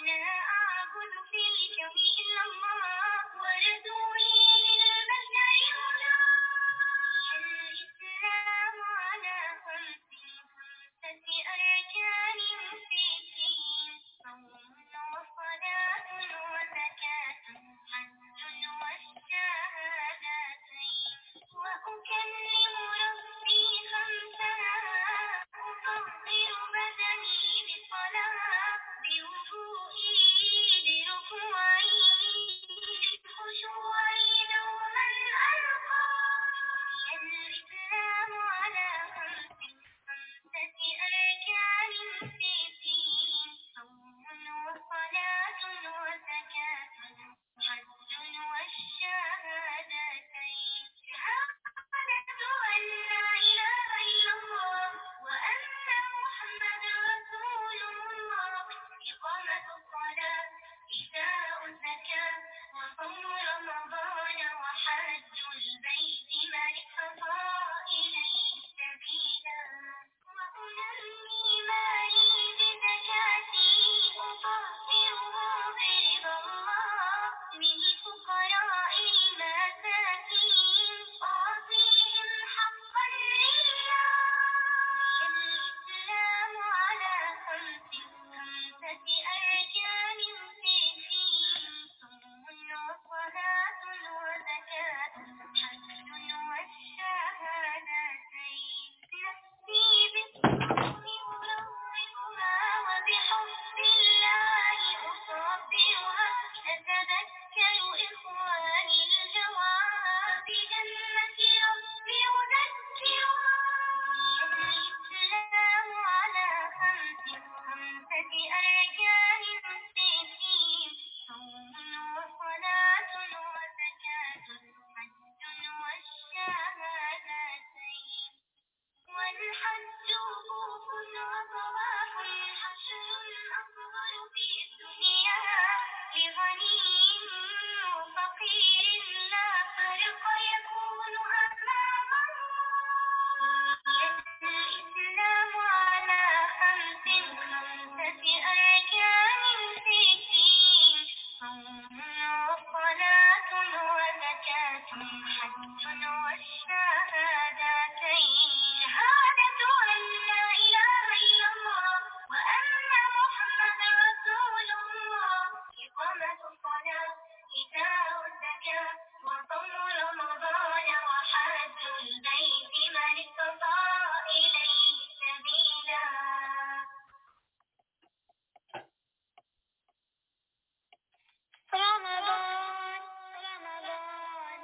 لا أعبد في الكون إلا الله ورسولي للبشر هدى. الإسلام على خمسة أركان في الدين: صوم وصلاة وزكاة حج والشهادتين. وأكلم ربي خمسا أطهر بدني بالصلاة بوضوئي بركوعي بالخشوع دوما ألقى. بني الإسلام على خمسة أركان في الدين: صوم وصلاة وزكاة حج والشهادتين. شهادة أن لا إله إلا الله وأن محمدا رسول الله، إقامة الصلاة إيتاء الزكاة وصوم رمضان وحج البيت من استطاع إليه سبيلا. وأنمي مالي بزكاتي أطهره برضا الله للفقراء المساكين أعطيهم حقا لله. الإسلام على خمسة أركان في الدين: صوم وصلاة وزكاة حج والشهادتين. نفسي بالصوم أروضها وبحب الله أصافرها. أتذكر إخواني الجواب بجنة ربي أذكرها. الإسلام على خمسة أركان في الدين: صوم وصلاة وزكاة حج والشهادتين. والحج وقوف وطواف حشر أصغر في الدنيا لغني وفقير لا فرق يكون أمام الله. الإسلام على خمسة أركان في الدين: صوم وصلاة وزكاة حج والشهادتين. شهادة أن لا إله إلا الله وأن محمدا رسول الله، إقامة الصلاة إيتاء الزكاة وصوم رمضان وحج البيت من استطاع إليه سبيلا. رمضان رمضان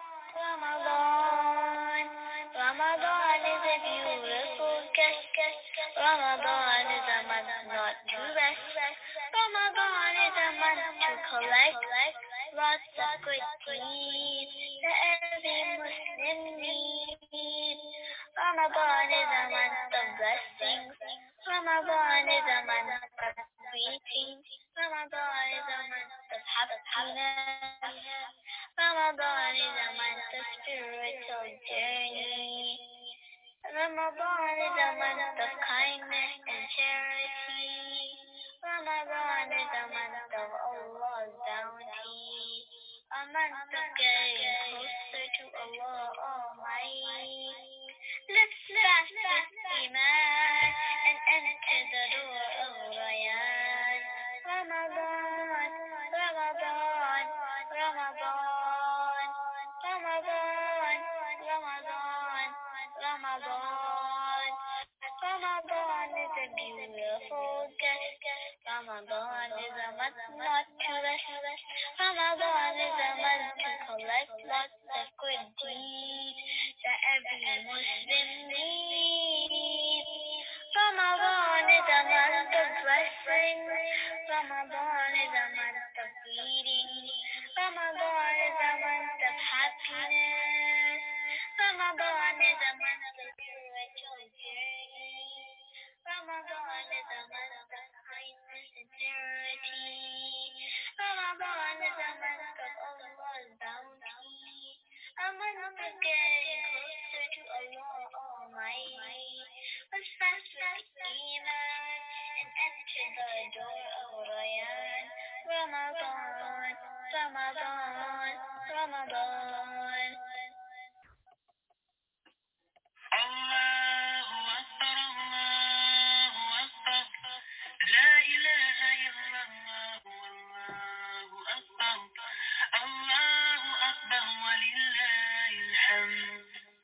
رمضان Ramadan is a beautiful gift. Ramadan is a month not to rest. Ramadan is a month to collect lots of good deeds that every Muslim needs. Ramadan is a month of blessings. Ramadan is a month of greetings. Ramadan is a month of happiness. Ramadan is a month of spiritual journey. Ramadan is a month of kindness and charity. Ramadan is a month of Allah's bounty. A month of getting closer to Allah Almighty. Let's fast with Iman and enter the door of Rayyan. Ramadan, Ramadan, Ramadan, Ramadan, Ramadan, Ramadan. Ramadan is a beautiful gift. Ramadan is a month not to rest. Ramadan is a month to collect lots of good deeds that every Muslim needs. Ramadan is a month of blessing. Ramadan is a month of greeting. Ramadan is a month of happiness. Ramadan is a month of spiritual journey. Ramadan is a month of kindness and charity. Ramadan is a month of Allah's bounty. A month of getting closer to Allah Almighty. Let's fast with Iman and enter the door of Rayyan. Ramadan, Ramadan, Ramadan. الله أكبر الله أكبر لا إله إلا الله والله أكبر الله أكبر ولله الحمد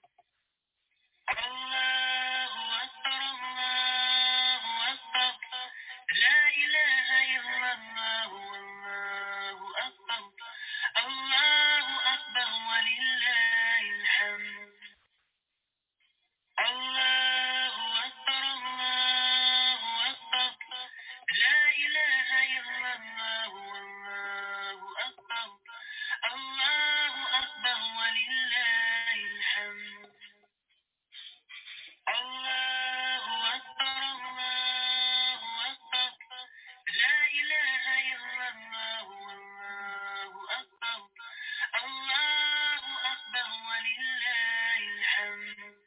الله أكبر الله أكبر لا إله إلا الله والله أكبر الله أكبر ولله الحمد الله أكبر الله أكبر لا إله إلا الله والله أكبر الله أكبر ولله الحمد الله أكبر الله أكبر لا إله إلا الله والله أكبر الله أكبر ولله الحمد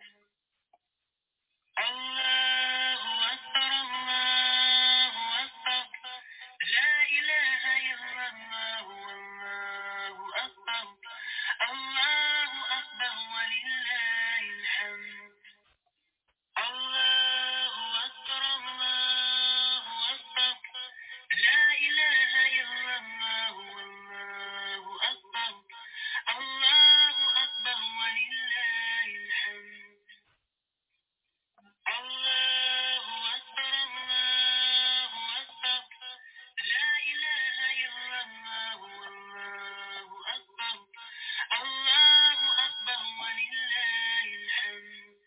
الله أكبر الله أكبر لا إله إلا الله والله أكبر الله أكبر ولله الحمد الله أكبر الله أكبر لا إله إلا الله والله أكبر الله أكبر ولله الحمد الله أكبر الله أكبر لا إله إلا الله والله أكبر الله أكبر ولله الحمد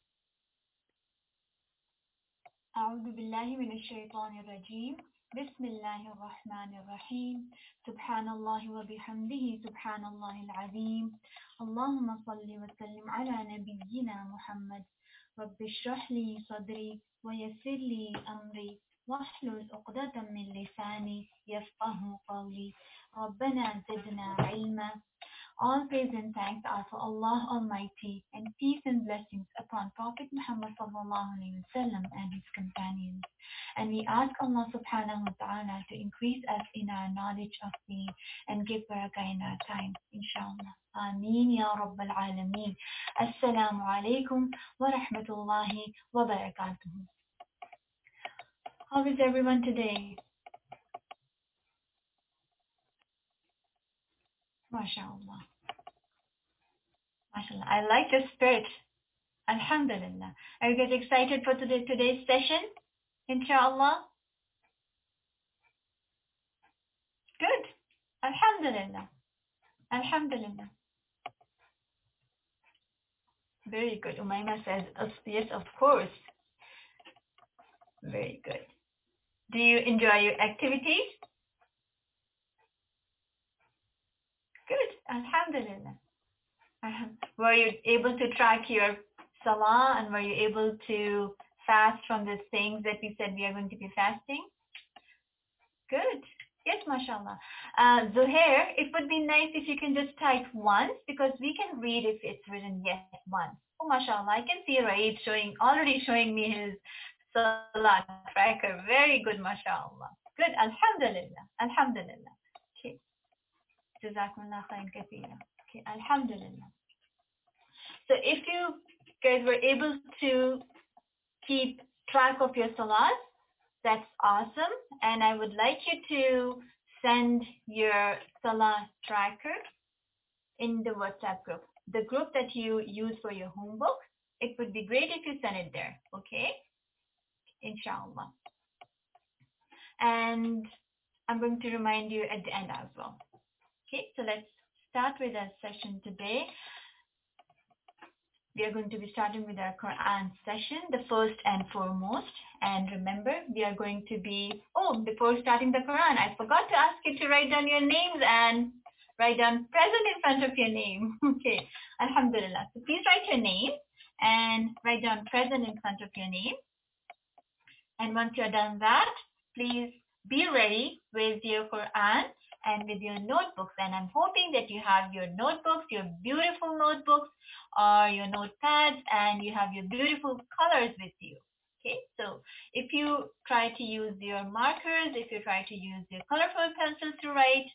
أعوذ بالله من الشيطان الرجيم بسم الله الرحمن الرحيم سبحان الله وبحمده سبحان الله العظيم اللهم صل وسلم على نبينا محمد رب اشرح لي صدري ويسر لي أمري واحلل عقدة من لساني يفقه قولي ربنا زدنا علما. All praise and thanks are for Allah Almighty, and peace and blessings upon Prophet Muhammad sallallahu alaihi wasallam and his companions. And we ask Allah subhanahu wa ta'ala to increase us in our knowledge of Deen and give barakah in our time, inshallah. Ameen ya Rabbal Alameen. Assalamu alaikum wa rahmatullahi wa barakatuh. How is everyone today? MashaAllah. MashaAllah. I like your spirit. Alhamdulillah. Are you guys excited for today's session? Inshallah. Good. Alhamdulillah. Alhamdulillah. Very good. Umayma says, yes, of course. Very good. Do you enjoy your activities? Good. Alhamdulillah. Were you able to track your salah, and were you able to fast from the things that we said we are going to be fasting? Good. Yes, mashallah. Zuhair, it would be nice if you can just type once, because we can read if it's written yes once. Oh, mashallah. I can see Raid already showing me his salah tracker. Very good, mashallah. Good. Alhamdulillah. Alhamdulillah. Okay. Jazakumullah khairan kathira. Okay. Alhamdulillah. So if you guys were able to keep track of your salahs, that's awesome. And I would like you to send your salah tracker in the WhatsApp group. The group that you use for your homework, it would be great if you send it there, okay? Inshallah. And I'm going to remind you at the end as well. Okay, so let's start with our session today. We are going to be starting with our Quran session, the first and foremost. And remember, we are going to be, before starting the Quran, I forgot to ask you to write down your names and write down present in front of your name. Okay, Alhamdulillah. So please write your name and write down present in front of your name. And once you're done that, please be ready with your Quran and with your notebooks. And I'm hoping that you have your notebooks, your beautiful notebooks, or your notepads, and you have your beautiful colors with you. Okay, so if you try to use your markers, if you try to use your colorful pencils to write,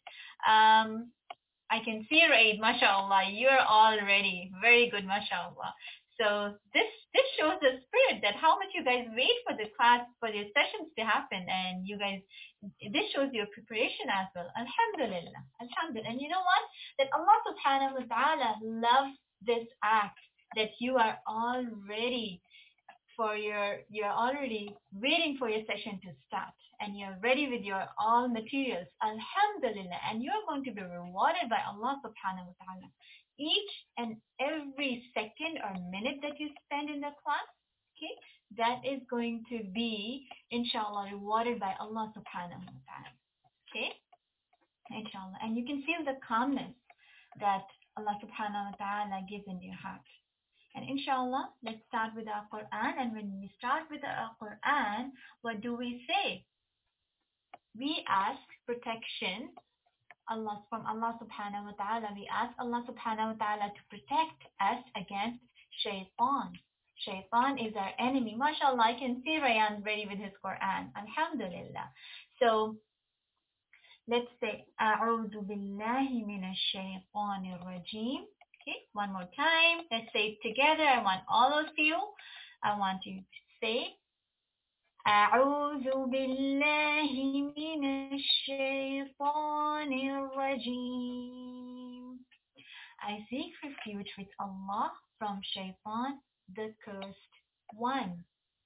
I can see, Raid, mashallah, you're already very good, mashallah. So this shows the spirit that how much you guys wait for the class, for your sessions to happen, and you guys, this shows your preparation as well. Alhamdulillah, alhamdulillah. And you know what? That Allah subhanahu wa ta'ala loves this act, that you are already you're already waiting for your session to start, and you're ready with your all materials, alhamdulillah, and you're going to be rewarded by Allah subhanahu wa ta'ala. Each and every second or minute that you spend in the class, okay, that is going to be inshallah rewarded by Allah subhanahu wa ta'ala. Okay, inshallah. And you can feel the calmness that Allah subhanahu wa ta'ala gives in your heart. And inshallah, let's start with our Quran. And when we start with our Quran, what do we say? We ask protection from Allah subhanahu wa ta'ala. We ask Allah subhanahu wa ta'ala to protect us against shaitan. Shaitan is our enemy. MashaAllah, I can see Rayan ready with his Quran. Alhamdulillah. So let's say, أعوذ بالله من الشيطان الرجيم. Okay, one more time. Let's say it together. I want all of you. I want you to say, أعوذ بالله من الشيطان الرجيم. I seek refuge with Allah from Shaitan, the cursed one.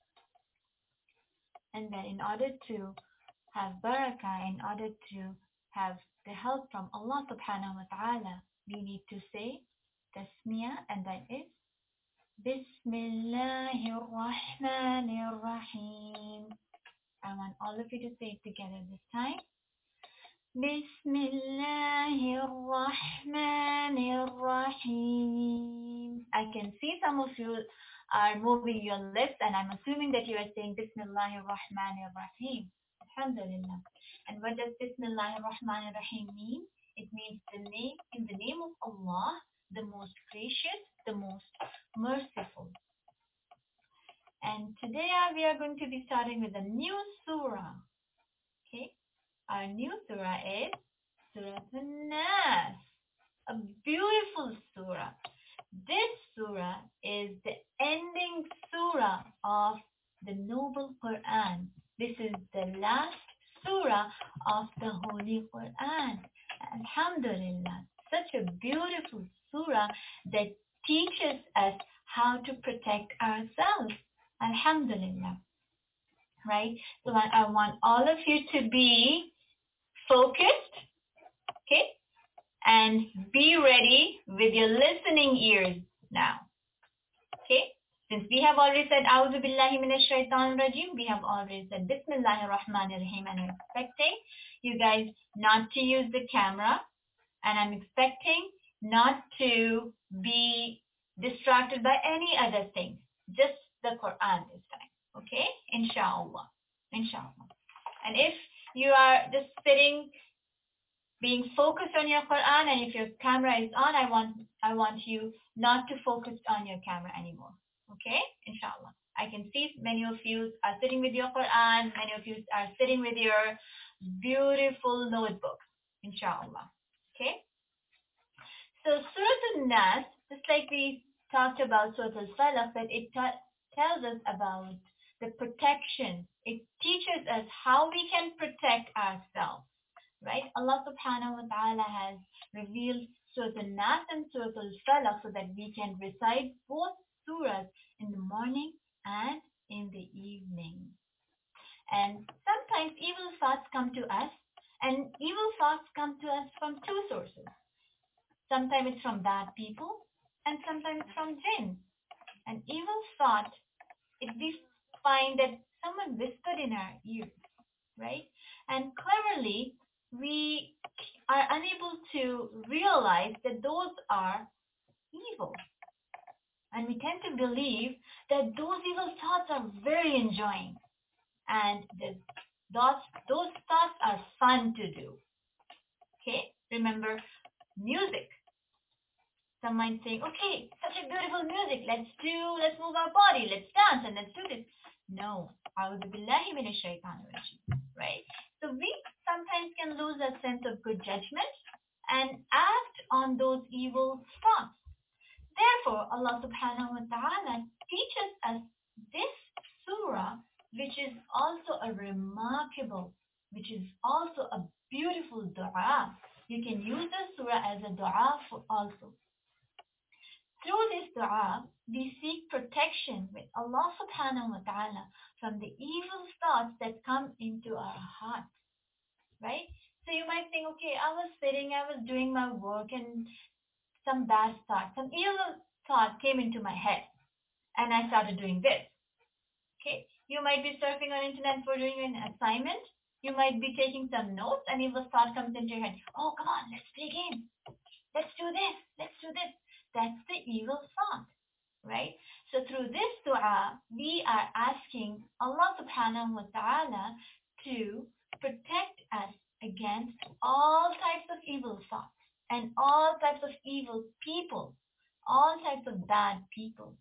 And then in order to have barakah, in order to have the help from Allah subhanahu wa ta'ala, we need to say tasmiyah, and that is Bismillahir Rahmanir Rahim. I want all of you to say it together this time. Bismillahir Rahmanir Rahim. I can see some of you are moving your lips, and I'm assuming that you are saying Bismillahir Rahmanir Rahim. Alhamdulillah. And what does Bismillahir Rahmanir Rahim mean? It means in the name of Allah, the most gracious, the most merciful. And today we are going to be starting with a new surah. Okay, our new surah is Surah An-Nas, a beautiful surah. This surah is the ending surah of the noble Quran. This is the last surah of the Holy Quran. Alhamdulillah, such a beautiful surah that teaches us how to protect ourselves. Alhamdulillah. Right? So I want all of you to be focused, okay? And be ready with your listening ears now. Okay? Since we have already said A'udhu Billahi Minash Shaitanir Rajim, we have already said Bismillahir Rahmanir Rahim, and I'm expecting you guys not to use the camera, and I'm expecting not to be distracted by any other thing. Just the Quran this time. Okay? Inshallah. Inshallah. And if you are just sitting, being focused on your Quran, and if your camera is on, I want you not to focus on your camera anymore. Okay? Inshallah. I can see many of you are sitting with your Quran, many of you are sitting with your beautiful notebook. Inshallah. Okay? So Surah An-Nas, just like we talked about Surah Al-Falaq, that it tells us about the protection. It teaches us how we can protect ourselves, right? Allah subhanahu wa ta'ala has revealed Surah An-Nas and Surah Al-Falaq so that we can recite both surahs in the morning and in the evening. And sometimes evil thoughts come to us, and evil thoughts come to us from two sources. Sometimes it's from bad people, and sometimes it's from jinn. An evil thought, we find that someone whispered in our ears, right? And cleverly, we are unable to realize that those are evil. And we tend to believe that those evil thoughts are very enjoying. And those thoughts are fun to do. Okay? Remember, music. Some might think, okay, such a beautiful music. Let's move our body. Let's dance and let's do this. No. أعوذ بالله من الشيطان الرجيم. Right? So we sometimes can lose a sense of good judgment and act on those evil thoughts. Therefore, Allah subhanahu wa ta'ala teaches us this surah, which is also a remarkable, which is also a beautiful dua. You can use this surah as a dua for also. Through this dua, we seek protection with Allah subhanahu wa ta'ala from the evil thoughts that come into our heart. Right? So you might think, okay, I was sitting, I was doing my work, and some bad thought, some evil thought came into my head, and I started doing this. Okay, you might be surfing on internet for doing an assignment. You might be taking some notes, and evil thought comes into your head. Oh, come on, let's play a game. Let's do this. Let's do this. That's the evil thought, right? So through this dua, we are asking Allah subhanahu wa ta'ala to protect us against all types of evil thoughts and all types of evil people, all types of bad people,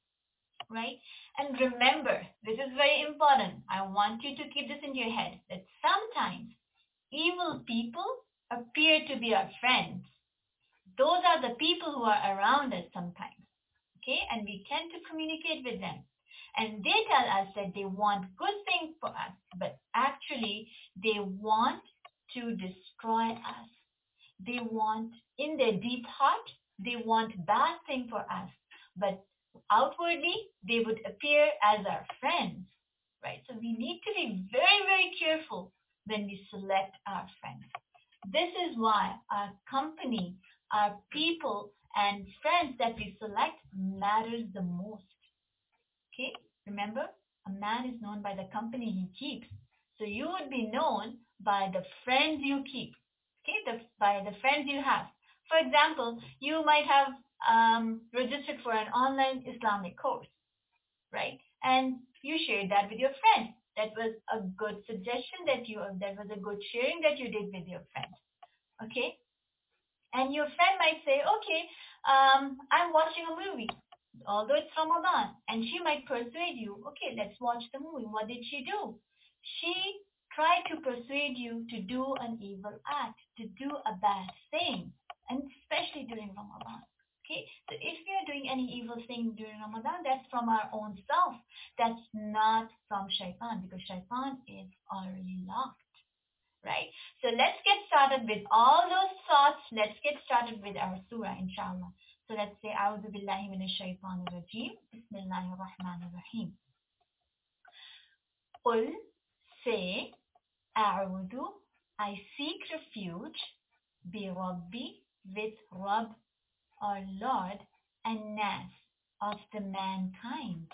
right? And remember, this is very important. I want you to keep this in your head that sometimes evil people appear to be our friends. Those are the people who are around us sometimes, okay? And we tend to communicate with them. And they tell us that they want good things for us, but actually they want to destroy us. They want, in their deep heart, they want bad thing for us, but outwardly they would appear as our friends, right? So we need to be very, very careful when we select our friends. This is why our company, our people, and friends that we select matters the most. Okay? Remember, a man is known by the company he keeps. So you would be known by the friends you keep. Okay? By the friends you have. For example, you might have registered for an online Islamic course, right? And you shared that with your friend. That was a good suggestion that was a good sharing that you did with your friend. Okay? And your friend might say, okay, I'm watching a movie, although it's Ramadan. And she might persuade you, okay, let's watch the movie. What did she do? She tried to persuade you to do an evil act, to do a bad thing, and especially during Ramadan. Okay, so if we are doing any evil thing during Ramadan, that's from our own self. That's not from Shaitan, because Shaitan is already lost. Right? So let's get started with all those thoughts. Let's get started with our surah, inshallah. So let's say, A'udhu billahi minash shaitanir rajim. Bismillahir rahmanir rahim. Qul, say, A'udhu, I seek refuge, bi Rabbi, with Rabb, or Lord, and Nas, of the mankind.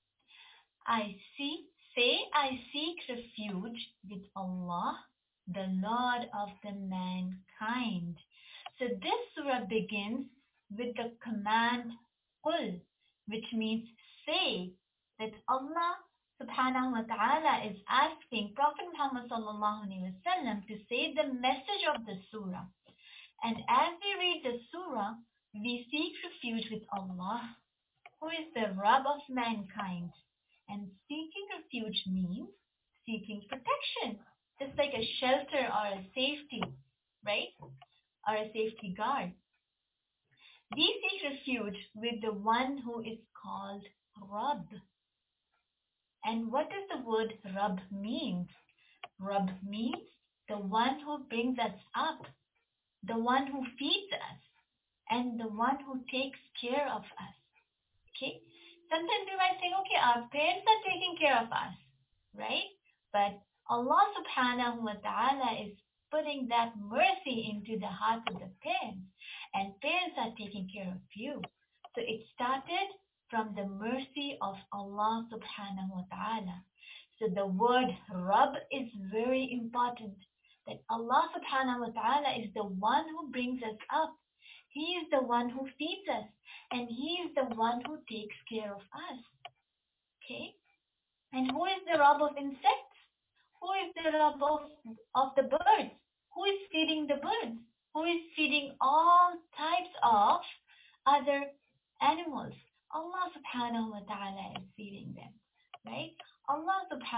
I seek refuge with Allah, the Lord of the mankind. So this surah begins with the command Qul, which means say, that Allah subhanahu wa ta'ala is asking Prophet Muhammad sallallahu alaihi wasallam to say the message of the surah. And as we read the surah, we seek refuge with Allah, who is the Rabb of mankind. And seeking refuge means seeking protection, just like a shelter or a safety, right? Or a safety guard. We seek refuge with the one who is called Rabb. And what does the word Rabb mean? Rabb means the one who brings us up, the one who feeds us, and the one who takes care of us. Okay? Sometimes we might think, okay, our parents are taking care of us, right? But Allah subhanahu wa ta'ala is putting that mercy into the hearts of the parents, and parents are taking care of you. So it started from the mercy of Allah subhanahu wa ta'ala. So the word Rabb is very important, that Allah subhanahu wa ta'ala is the one who brings us up. He is the one who feeds us, and He is the one who takes care of us. Okay? And who is the Rabb of insects? Who is the Rabb of the birds? Who is feeding the birds? Who is feeding all types of other animals? Allah subhanahu wa ta'ala is feeding them. Right?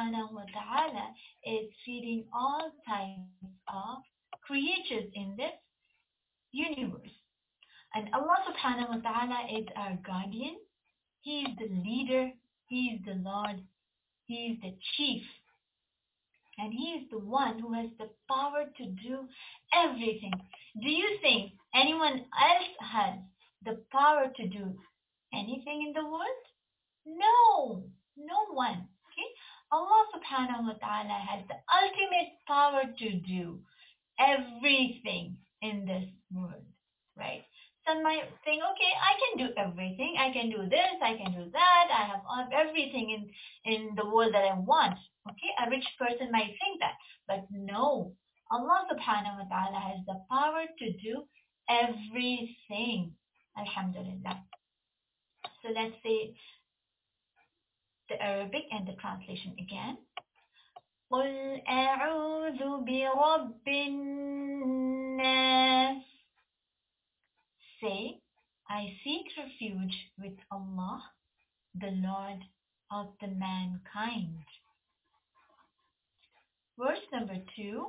subhanahu wa ta'ala is feeding all types of creatures in this universe. And Allah subhanahu wa ta'ala is our guardian. He is the leader. He is the Lord. He is the chief. And He is the one who has the power to do everything. Do you think anyone else has the power to do anything in the world? No, no one. Okay? Allah subhanahu wa ta'ala has the ultimate power to do everything in this world, right? Some might think, okay, I can do everything. I can do this, I can do that. I have everything in the world that I want. Okay, a rich person might think that. But no, Allah subhanahu wa ta'ala has the power to do everything. Alhamdulillah. So let's say the Arabic and the translation again. قل أعوذ برب الناس. Say, I seek refuge with Allah, the Lord of the mankind. Verse number 2.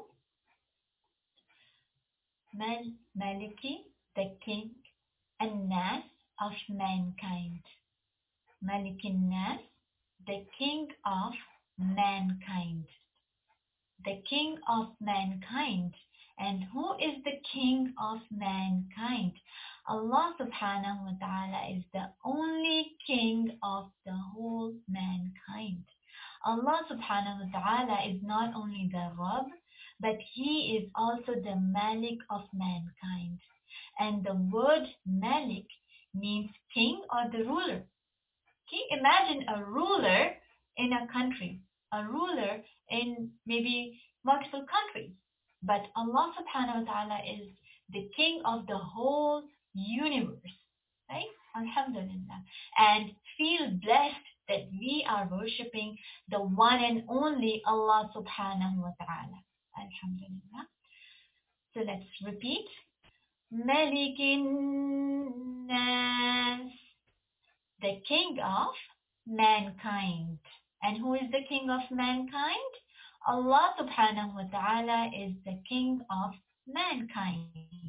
Maliki, the king, and Nas of mankind. Malikin Nas, the king of mankind. The king of mankind. And who is the king of mankind? Allah subhanahu wa ta'ala is the only king of the whole mankind. Allah subhanahu wa ta'ala is not only the Rabb, but He is also the Malik of mankind. And the word Malik means king or the ruler. Okay, imagine a ruler in a country, a ruler in maybe multiple countries. But Allah subhanahu wa ta'ala is the king of the whole universe. Right? Alhamdulillah. And feel blessed that we are worshipping the one and only Allah subhanahu wa ta'ala. Alhamdulillah. So let's repeat. Malikin Nas, the king of mankind. And who is the king of mankind? Allah subhanahu wa ta'ala is the king of mankind.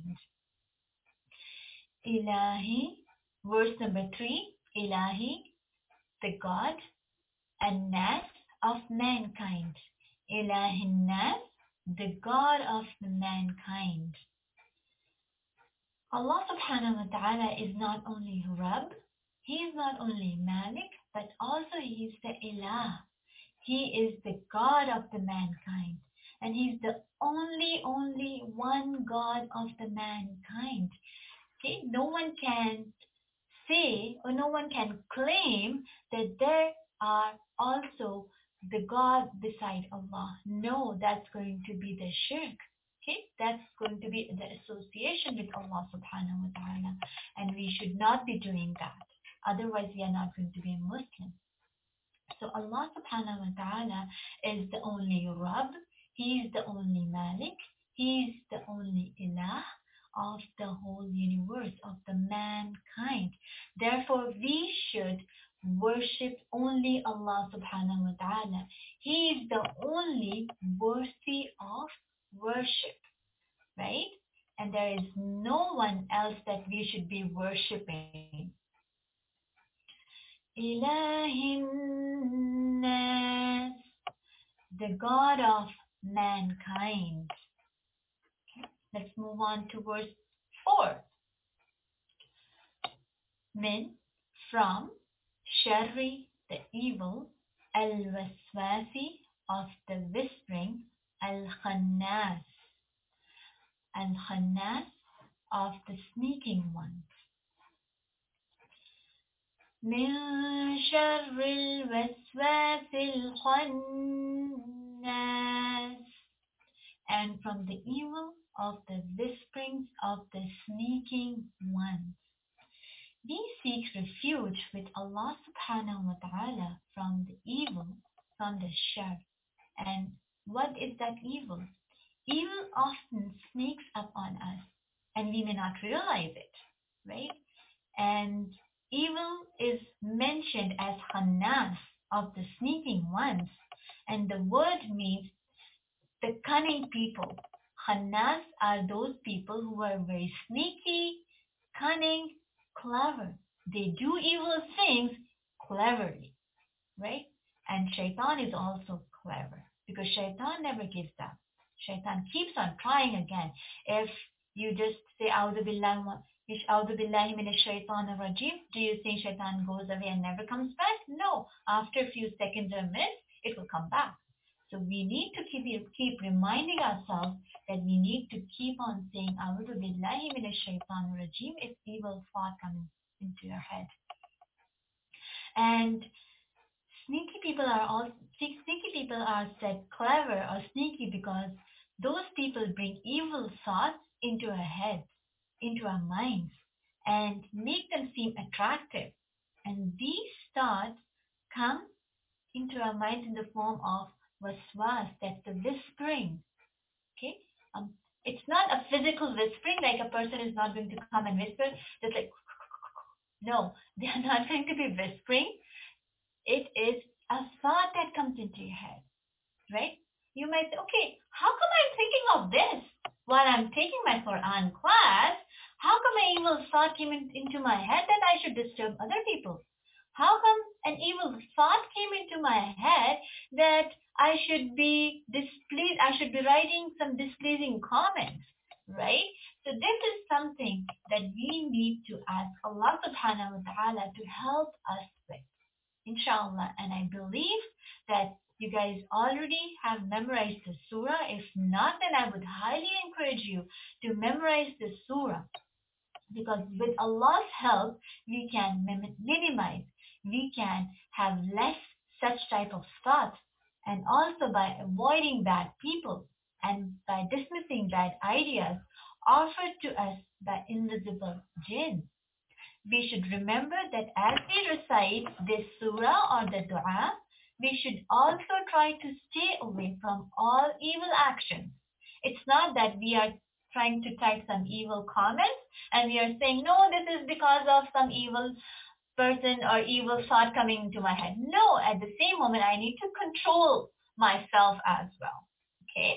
Ilahi, verse number 3. Ilahi, the God, and Nas of mankind. Ilahin Nas, the God of mankind. Allah subhanahu wa ta'ala is not only Rabb, He is not only Malik, but also He is the Ilah. He is the God of the mankind. And He's the only one God of the mankind. Okay? No one can say or no one can claim that there are also the God beside Allah. No, that's going to be the shirk. Okay, that's going to be the association with Allah subhanahu wa ta'ala. And we should not be doing that. Otherwise, we are not going to be a Muslim. So Allah subhanahu wa ta'ala is the only Rabb. He is the only Malik. He is the only Ilah of the whole universe, of the mankind. Therefore, we should worship only Allah subhanahu wa ta'ala. He is the only worthy of worship, right? And there is no one else that we should be worshipping. Ilahin Nas, the God of mankind. Okay. Let's move on to verse 4. Min, from, Sharri, the evil, Al-Waswasi, of the whispering, Al-Khannas, Al-Khannas, of the sneaking ones. Min sharri al-waswasi al-khannas, and from the evil of the whisperings of the sneaking ones. We seek refuge with Allah subhanahu wa ta'ala from the evil, from the shar. And what is that evil? Evil often sneaks up on us and we may not realize it, right? And evil is mentioned as khannas, of the sneaking ones, And the word means the cunning people. Khannas are those people who are very sneaky, cunning, clever. They do evil things cleverly, right? And shaitan is also clever because shaitan never gives up. Shaitan keeps on trying again. If you just say A'udhu billahi minash shaitan rajim, do you think shaitan goes away and never comes back? No. After a few seconds or minutes, it will come back. So we need to keep reminding ourselves that we need to keep on saying A'udhu billahi minash shaitan rajim if evil thought comes into your head. And sneaky people are said clever or sneaky because those people bring evil thoughts into our heads, into our minds, and make them seem attractive. And these thoughts come into our minds in the form of waswas, that's the whispering. Okay? It's not a physical whispering, like a person is not going to come and whisper, just like, no, they are not going to be whispering. It is a thought that comes into your head, right? You might say, okay, how come I'm thinking of this while I'm taking my Quran class? How come an evil thought came into my head that I should disturb other people? How come an evil thought came into my head that I should be displeased, I should be writing some displeasing comments, right? So this is something that we need to ask Allah subhanahu wa ta'ala to help us with, inshallah. And I believe that you guys already have memorized the surah. If not, then I would highly encourage you to memorize the surah, because with Allah's help, we can minimize, we can have less such type of thoughts, and also by avoiding bad people and by dismissing bad ideas offered to us by invisible jinn. We should remember that as we recite this surah or the dua, we should also try to stay away from all evil actions. It's not that we are trying to type some evil comments and we are saying, no, this is because of some evil person or evil thought coming into my head. No, at the same moment, I need to control myself as well. Okay?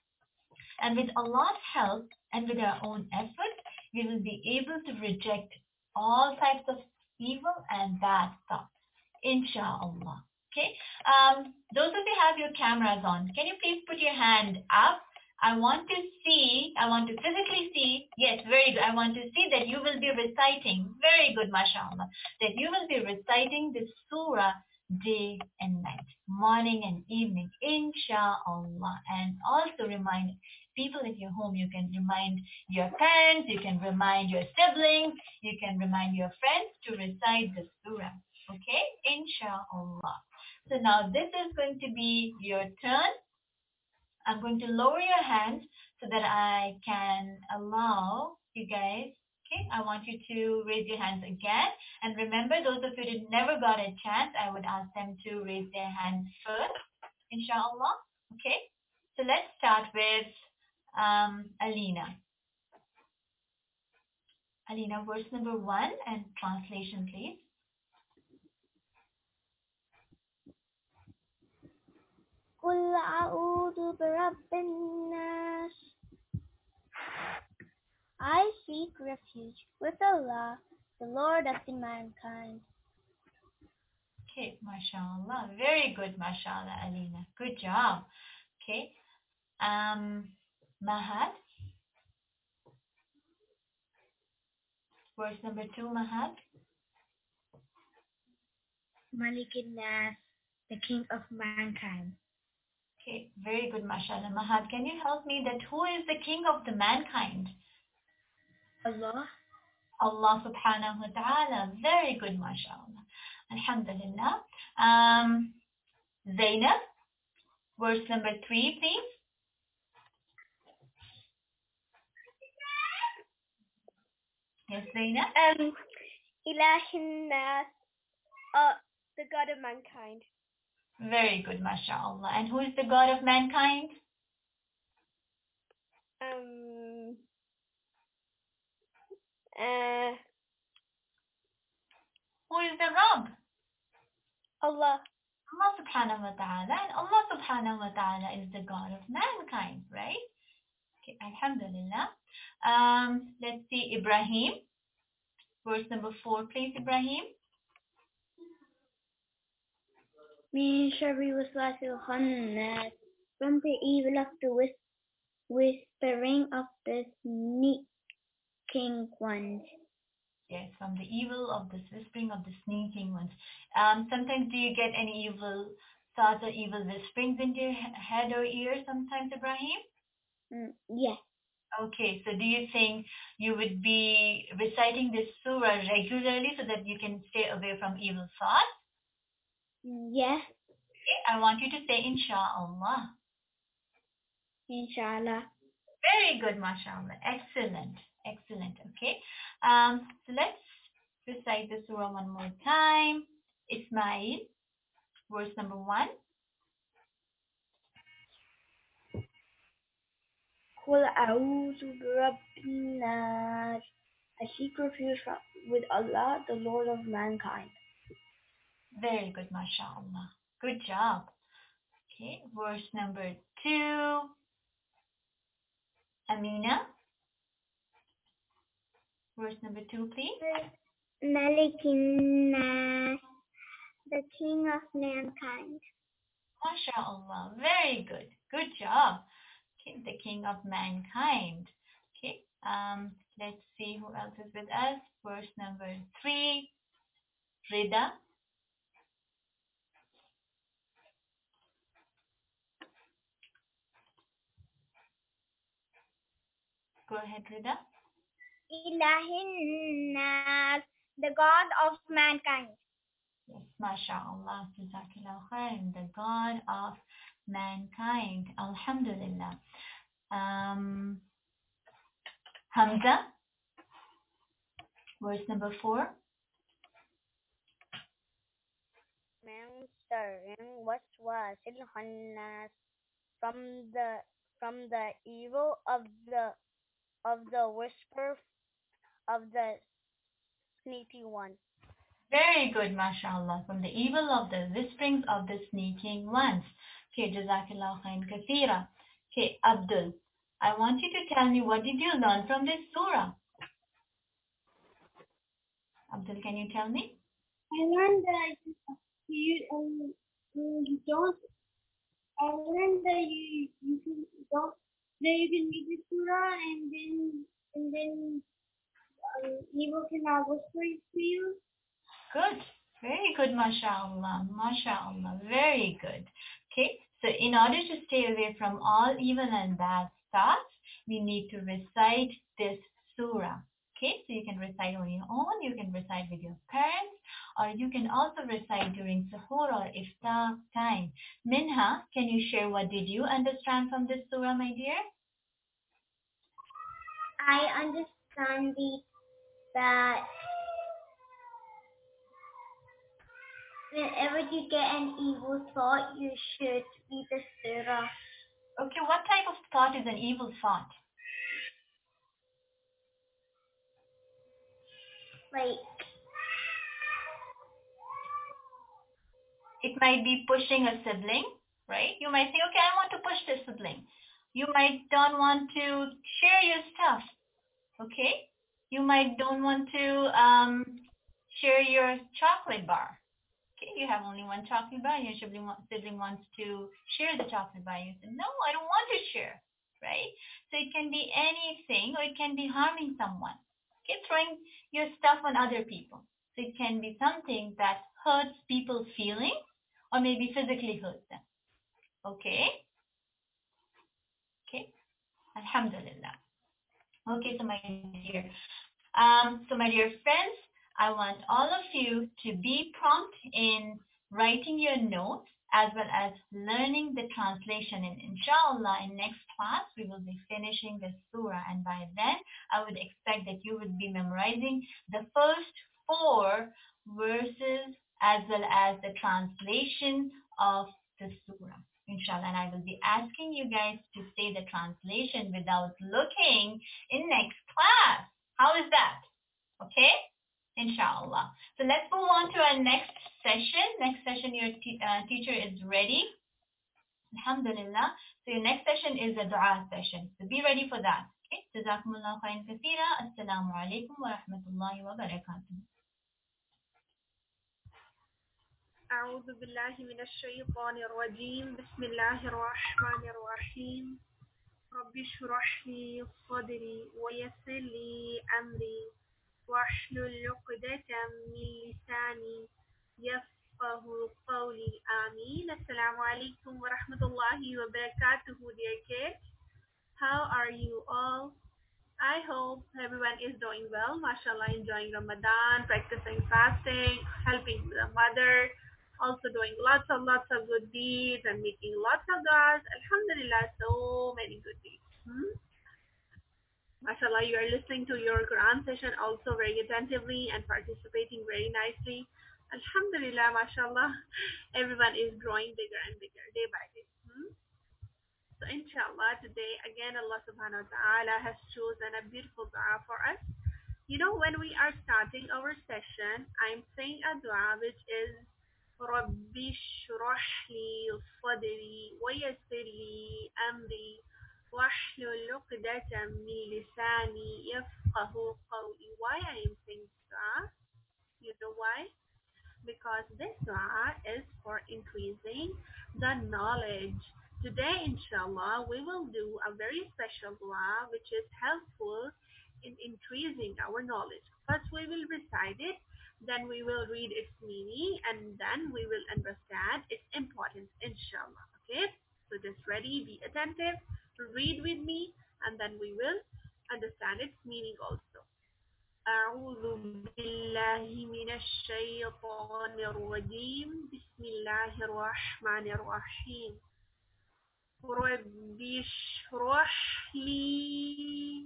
And with Allah's help and with our own effort, we will be able to reject all types of evil and bad thoughts, inshallah. Okay? Those of you have your cameras on, can you please put your hand up? I want to physically see, yes, very good. I want to see that you will be reciting, very good, mashallah, that you will be reciting this surah day and night, morning and evening, inshallah. And also remind people in your home, you can remind your parents, you can remind your siblings, you can remind your friends to recite the surah. Okay? Inshallah. So now this is going to be your turn. I'm going to lower your hands so that I can allow you guys. Okay, I want you to raise your hands again. And remember, those of you that never got a chance, I would ask them to raise their hands first, inshallah. Okay, so let's start with Alina. Alina, verse number 1 and translation, please. قل أعوذ برب الناس. I seek refuge with Allah, the Lord of the mankind. Okay, mashallah. Very good, mashallah, Alina. Good job. Okay. Mahad. Verse number 2, Mahad. Malik al-Nas, the King of mankind. Okay, very good, mashallah. Mahad, can you help me that who is the king of the mankind? Allah. Allah subhanahu wa ta'ala. Very good, mashallah. Alhamdulillah. Zainab, verse number 3, please. Yes, Zainab. Ilahin-Nas, the God of mankind. Very good, mashallah. And who is the God of mankind? Who is the Rabb? Allah. Allah subhanahu wa ta'ala, and Allah subhanahu wa ta'ala is the God of mankind, right? Okay, alhamdulillah. Let's see, Ibrahim, verse number 4, please, Ibrahim. من شر وسواس الخناس, from the evil of the whispering of the sneaking ones. Yes, from the evil of this whispering of the sneaking ones. Sometimes do you get any evil thoughts or evil whisperings into your head or ear sometimes, Ibrahim? Yes. Okay, so do you think you would be reciting this surah regularly so that you can stay away from evil thoughts? Yes. Okay, I want you to say Insha'Allah. Inshallah. Very good, mashallah. Excellent. Excellent. Okay. So let's recite the surah one more time. Ismail, verse number 1. قل أعوذ برب الناس. I seek refuge with Allah, the Lord of mankind. Very good, mashallah. Good job. Okay, verse number 2. Amina, verse number 2, please. Malik Nas, the King of mankind. MashaAllah. Very good. Good job. Okay, the King of mankind. Okay. Let's see who else is with us. Verse number 3. Rida. Go ahead, Rida. Ilahin Nas, the God of mankind. Yes, MashaAllah. Jazakallah khair. The God of mankind. Alhamdulillah. Hamza. Verse number 4. من شر وسواس الخناس, from the evil of the whisper of the sneaky one. Very good, mashallah. From the evil of the whisperings of the sneaking ones. Okay, Jazakallah khair kathira. Okay, Abdul, I want you to tell me, what did you learn from this surah? Abdul, can you tell me? I learned that you don't. I learned that you can don't that you can read the surah and then evil cannot whisper to you. Good. Very good, mashallah. Mashallah. Very good. Okay, so in order to stay away from all evil and bad thoughts, we need to recite this surah. Okay, so you can recite on your own, you can recite with your parents, or you can also recite during suhoor or iftar time. Minha, can you share what did you understand from this surah, my dear? I understand that whenever you get an evil thought, you should read the surah. Okay, what type of thought is an evil thought? Like, it might be pushing a sibling, right? You might say, okay, I want to push this sibling. You might don't want to share your stuff, okay? You might don't want to share your chocolate bar. Okay, you have only one chocolate bar and your sibling wants to share the chocolate bar. You say, no, I don't want to share, right? So it can be anything, or it can be harming someone. Okay, throwing your stuff on other people. So it can be something that hurts people's feelings or maybe physically hurts them. Okay? Okay? Alhamdulillah. Okay, so my dear friends, I want all of you to be prompt in writing your notes as well as learning the translation. And inshallah, in next class, we will be finishing the surah. And by then, I would expect that you would be memorizing the first 4 verses as well as the translation of the surah. Inshallah, and I will be asking you guys to say the translation without looking in next class. How is that? Okay? Inshallah. So let's move on to our next session. Next session, your teacher is ready. Alhamdulillah. So your next session is a dua session. So be ready for that. Okay. Jazakumullah khairan kathira. Assalamu alaikum wa rahmatullahi wa barakatuh. أعوذ بالله من الشيطان الرجيم بسم الله الرحمن الرحيم رب اشرح لي صدري ويسر لي أمري واحلل عقدة من لساني يفقه قولي آمين السلام عليكم ورحمة الله وبركاته dear kids. How are you all? I hope everyone is doing well, mashallah, enjoying Ramadan, practicing fasting, helping the mother, also doing lots of good deeds and making lots of du'as. Alhamdulillah, so many good deeds. Mashallah, you are listening to your Quran session also very attentively and participating very nicely. Alhamdulillah, mashallah, everyone is growing bigger and bigger day by day. So inshallah, today again Allah subhanahu wa ta'ala has chosen a beautiful dua for us. You know, when we are starting our session, I'm saying a dua which is رَبِّ اشْرَحْ لِي صَدْرِي وَيَسِّرْ لِي أَمْرِي وَاحْلُلْ عُقْدَةً مِّن لِسَانِي يَفْقَهُ قَوْلِي. Why I am saying this dua? You know why? Because this dua is for increasing the knowledge. Today, inshallah, we will do a very special dua which is helpful in increasing our knowledge. First, we will recite it, then we will read its meaning, and then we will understand its importance, inshallah. Okay? So just ready, be attentive, read with me, and then we will understand its meaning also. أعوذ بالله من الشيطان الرجيم بسم الله الرحمن الرحيم رب اشرح لي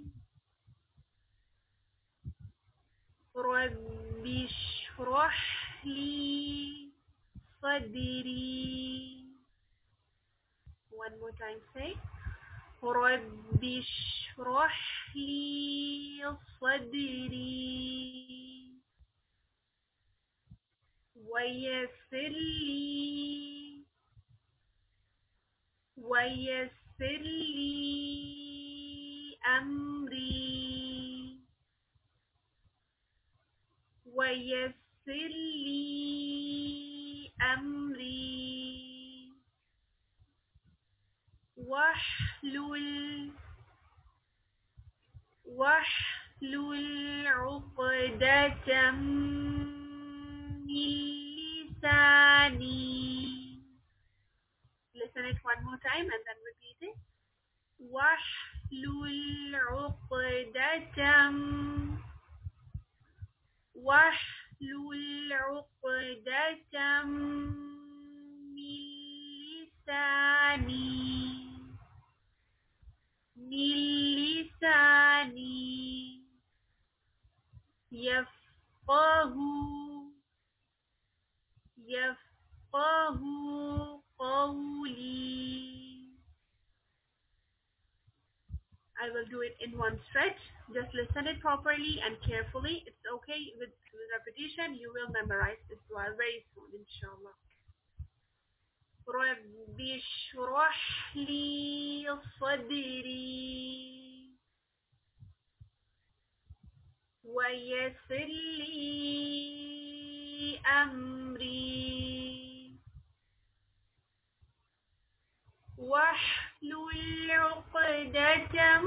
صدري. One more time, say رب اشرح لي صدري ويسر لي أمري واحلل عقدة من لساني. Listen it one more time and then repeat it. واحلل عقدة من لساني يفقه قولي. I will do it in one stretch. Just listen it properly and carefully. It's okay with repetition. You will memorize this dua very soon, inshallah. رب اشرح لي صدري ويسر لي أمري واحلل عقدة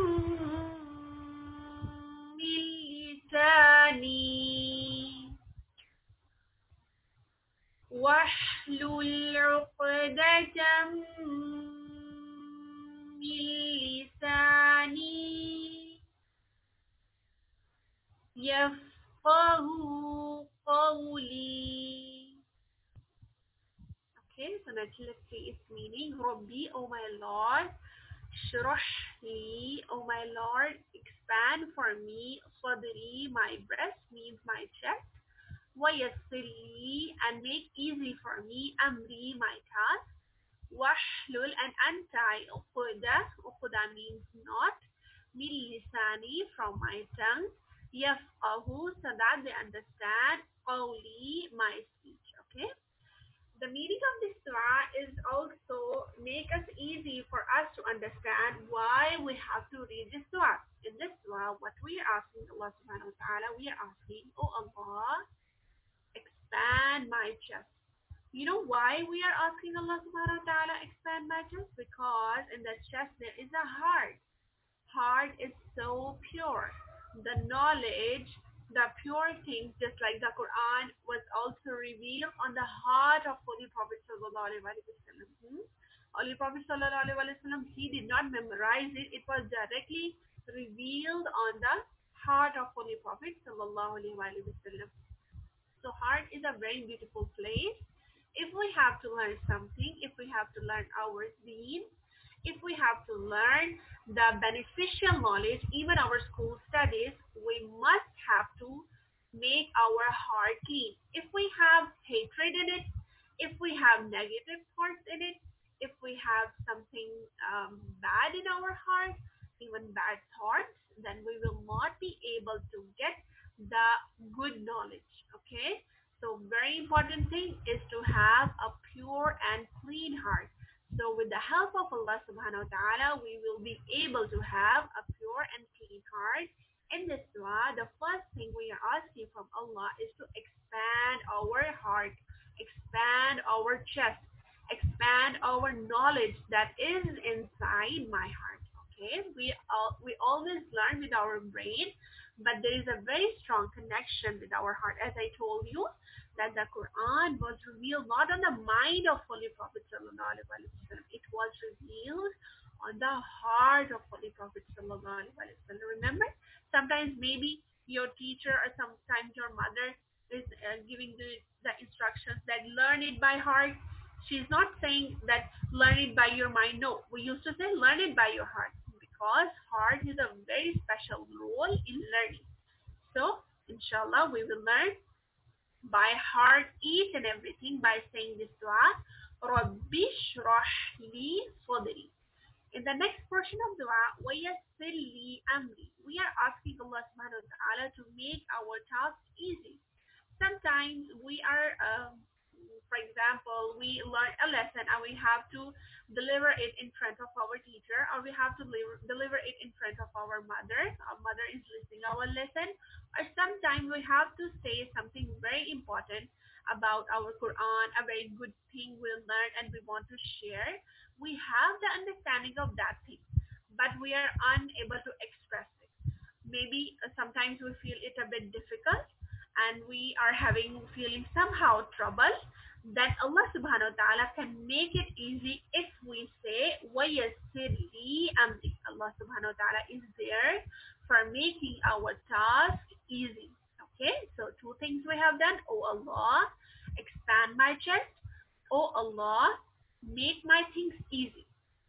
من لساني يفقه قولي. Okay, so now let's see its meaning. Rabbi, oh my Lord. Shrah li, oh my Lord, expand for me. Sadri, my breast means my chest. Wayassir li, and make easy for me. Amri, my task. Wahlul, and untie. Uqda means knot. Min lisani, from my tongue. Yafqahu, so that they understand. Qawli, my speech. Okay. The meaning of this dua is also make us easy for us to understand why we have to read this dua. In this dua, what we are asking Allah subhanahu wa ta'ala, we are asking, Oh Allah, expand my chest. You know why we are asking Allah subhanahu wa ta'ala expand my chest? Because in the chest there is a heart. Heart is so pure. The knowledge, the pure things, just like the Quran was also revealed on the heart of Holy Prophet sallallahu alaihi wasallam. Holy Prophet sallallahu alaihi wasallam, he did not memorize it. It was directly revealed on the heart of Holy Prophet sallallahu alaihi wasallam. So heart is a very beautiful place. If we have to learn something, if we have to learn our deen, if we have to learn the beneficial knowledge, even our school studies, we must have to make our heart clean. If we have hatred in it, if we have negative thoughts in it, if we have something bad in our heart, even bad thoughts, then we will not be able to get the good knowledge. Okay, so very important thing is to have a pure and clean heart. So with the help of Allah subhanahu wa ta'ala, we will be able to have a pure and clean heart. In this dua, the first thing we are asking from Allah is to expand our heart, expand our chest, expand our knowledge that is inside my heart. Okay, we always learn with our brain, but there is a very strong connection with our heart. As I told you, that the Quran was revealed not on the mind of Holy Prophet sallallahu alaihi wasallam. It was revealed on the heart of Holy Prophet sallallahu alaihi wasallam. Remember, sometimes maybe your teacher or sometimes your mother is giving the instructions that learn it by heart. She's not saying that learn it by your mind. No, we used to say learn it by your heart because heart is a very special role in learning. So, inshallah, we will learn by heart each and everything by saying this dua, Rabbi shrah li sadri. In the next portion of dua, وَيَسِّرْ لِي أَمْرِي. We are asking Allah subhanahu wa ta'ala to make our task easy. Sometimes we are, for example, we learn a lesson and we have to deliver it in front of our teacher, or we have to deliver it in front of our mother. Our mother is listening our lesson, or sometimes we have to say something very important about our Quran, a very good thing we learned and we want to share. We have the understanding of that thing, but we are unable to express it. Maybe sometimes we feel it a bit difficult and we are having feeling somehow trouble, then Allah subhanahu wa ta'ala can make it easy if we say وَيَسِّرْ لِي أَمْرِي. Allah subhanahu wa ta'ala is there for making our task easy. Okay, so two things we have done. Oh Allah, expand my chest. Oh Allah, make my things easy.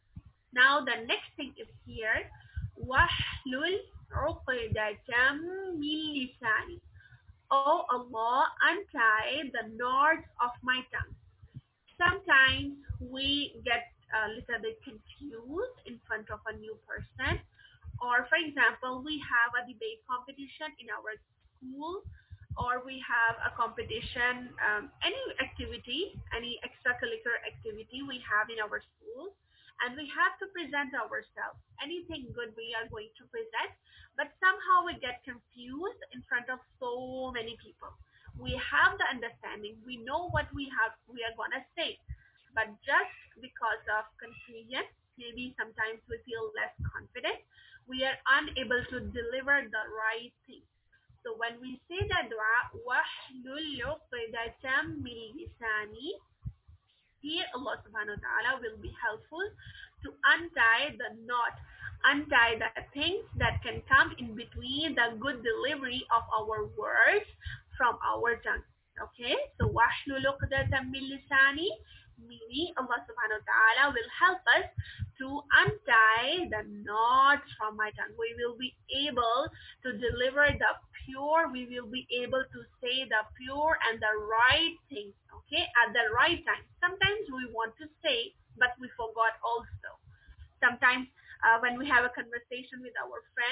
Now the next thing is here. وَاحْلُلْ عُقْدَةً مِّن لِسَانِي. Oh Allah, untie the knots of my tongue. Sometimes we get a little bit confused in front of a new person. Or for example, we have a debate competition in our school, or we have a competition, any activity, any extracurricular activity we have in our school, and we have to present ourselves. Anything good we are going to present, but somehow we get confused in front of so many people. We have the understanding, we know what we are gonna say, but just because of confusion, maybe sometimes we feel less confident, we are unable to deliver the right thing. So when we say the dua, وَاحْلُلْ عُقْدَةً مِّن لِسَانِي, here Allah subhanahu wa ta'ala will be helpful to untie the knot, untie the things that can come in between the good delivery of our words from our tongue. Okay, so وَاحْلُلْ عُقْدَةً مِّن لِسَانِي, meaning Allah subhanahu wa ta'ala will help us to untie the knots from my tongue. We will be able to deliver the pure, we will be able to say the pure and the right things, okay, at the right time. Sometimes we want to say, but we forgot also. Sometimes when we have a conversation with our friend,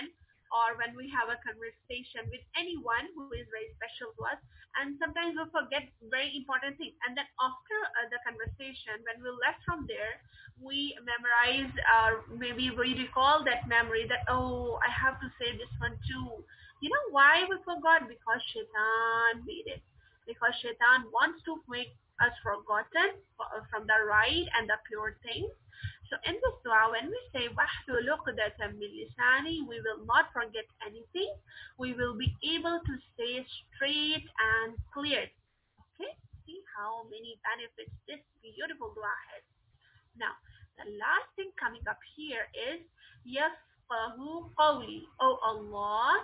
or when we have a conversation with anyone who is very special to us. And sometimes we forget very important things. And then after the conversation, when we left from there, we memorize, maybe we recall that memory that, oh, I have to say this one too. You know why we forgot? Because shaitan made it. Because shaitan wants to make us forgotten from the right and the pure things. So in this dua, when we say وَحْلُلْ عُقْدَةً مِّن لِسَانِي, we will not forget anything. We will be able to say straight and clear. Okay? See how many benefits this beautiful dua has. Now, the last thing coming up here is يَفْقَهُ قَوْلِي. Oh Allah,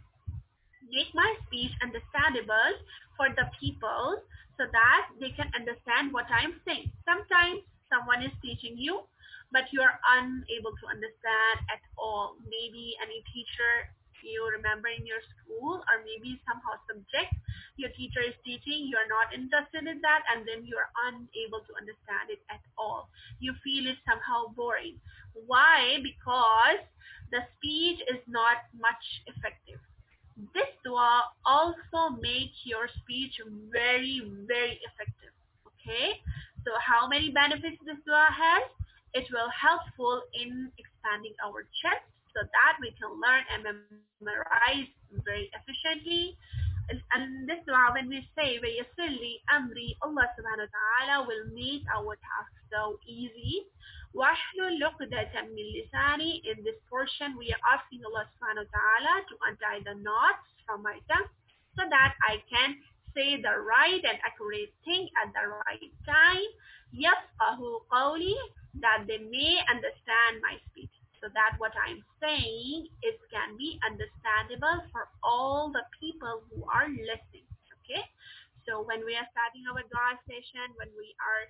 make my speech understandable for the people so that they can understand what I'm saying. Sometimes someone is teaching you, but you are unable to understand at all. Maybe any teacher you remember in your school, or maybe somehow subject your teacher is teaching, you're not interested in that, and then you're unable to understand it at all. You feel it somehow boring. Why? Because the speech is not much effective. This dua also makes your speech very, very effective. Okay? So how many benefits this dua has? It will helpful in expanding our chest so that we can learn and memorize very efficiently. And this dua, when we say وَيَسِّرْ amri, Allah subhanahu wa ta'ala will make our task so easy. وَاحْلُلْ عُقْدَةً مِّن لِسَانِي. In this portion, we are asking Allah subhanahu wa ta'ala to untie the knots from my tongue so that I can say the right and accurate thing at the right time. يَفْقَهُ قَوْلِي, that they may understand my speech. So that what I'm saying is can be understandable for all the people who are listening. Okay? So when we are starting our dua session, when we are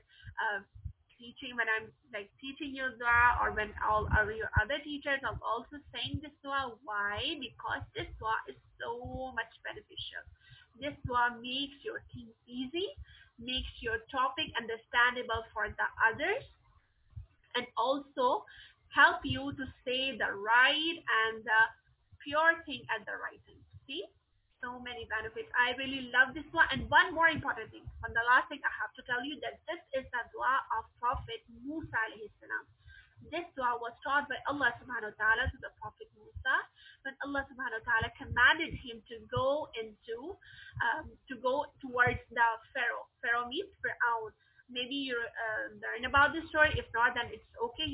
teaching, when I'm like teaching you dua, or when all of your other teachers are also saying this dua. Why? Because this dua is so much beneficial. This dua makes your things easy, makes your topic understandable for the others, and also help you to say the right and the pure thing at the right time. See? So many benefits. I really love this one. And one more important thing. One the last thing I have to tell you that this is the dua of Prophet Musa alayhi salam. This dua was taught by Allah subhanahu wa ta'ala to the Prophet Musa when Allah subhanahu wa ta'ala commanded him to go towards the Pharaoh. Pharaoh means Fir'aun. Maybe you learn about this story. If not, then it's okay.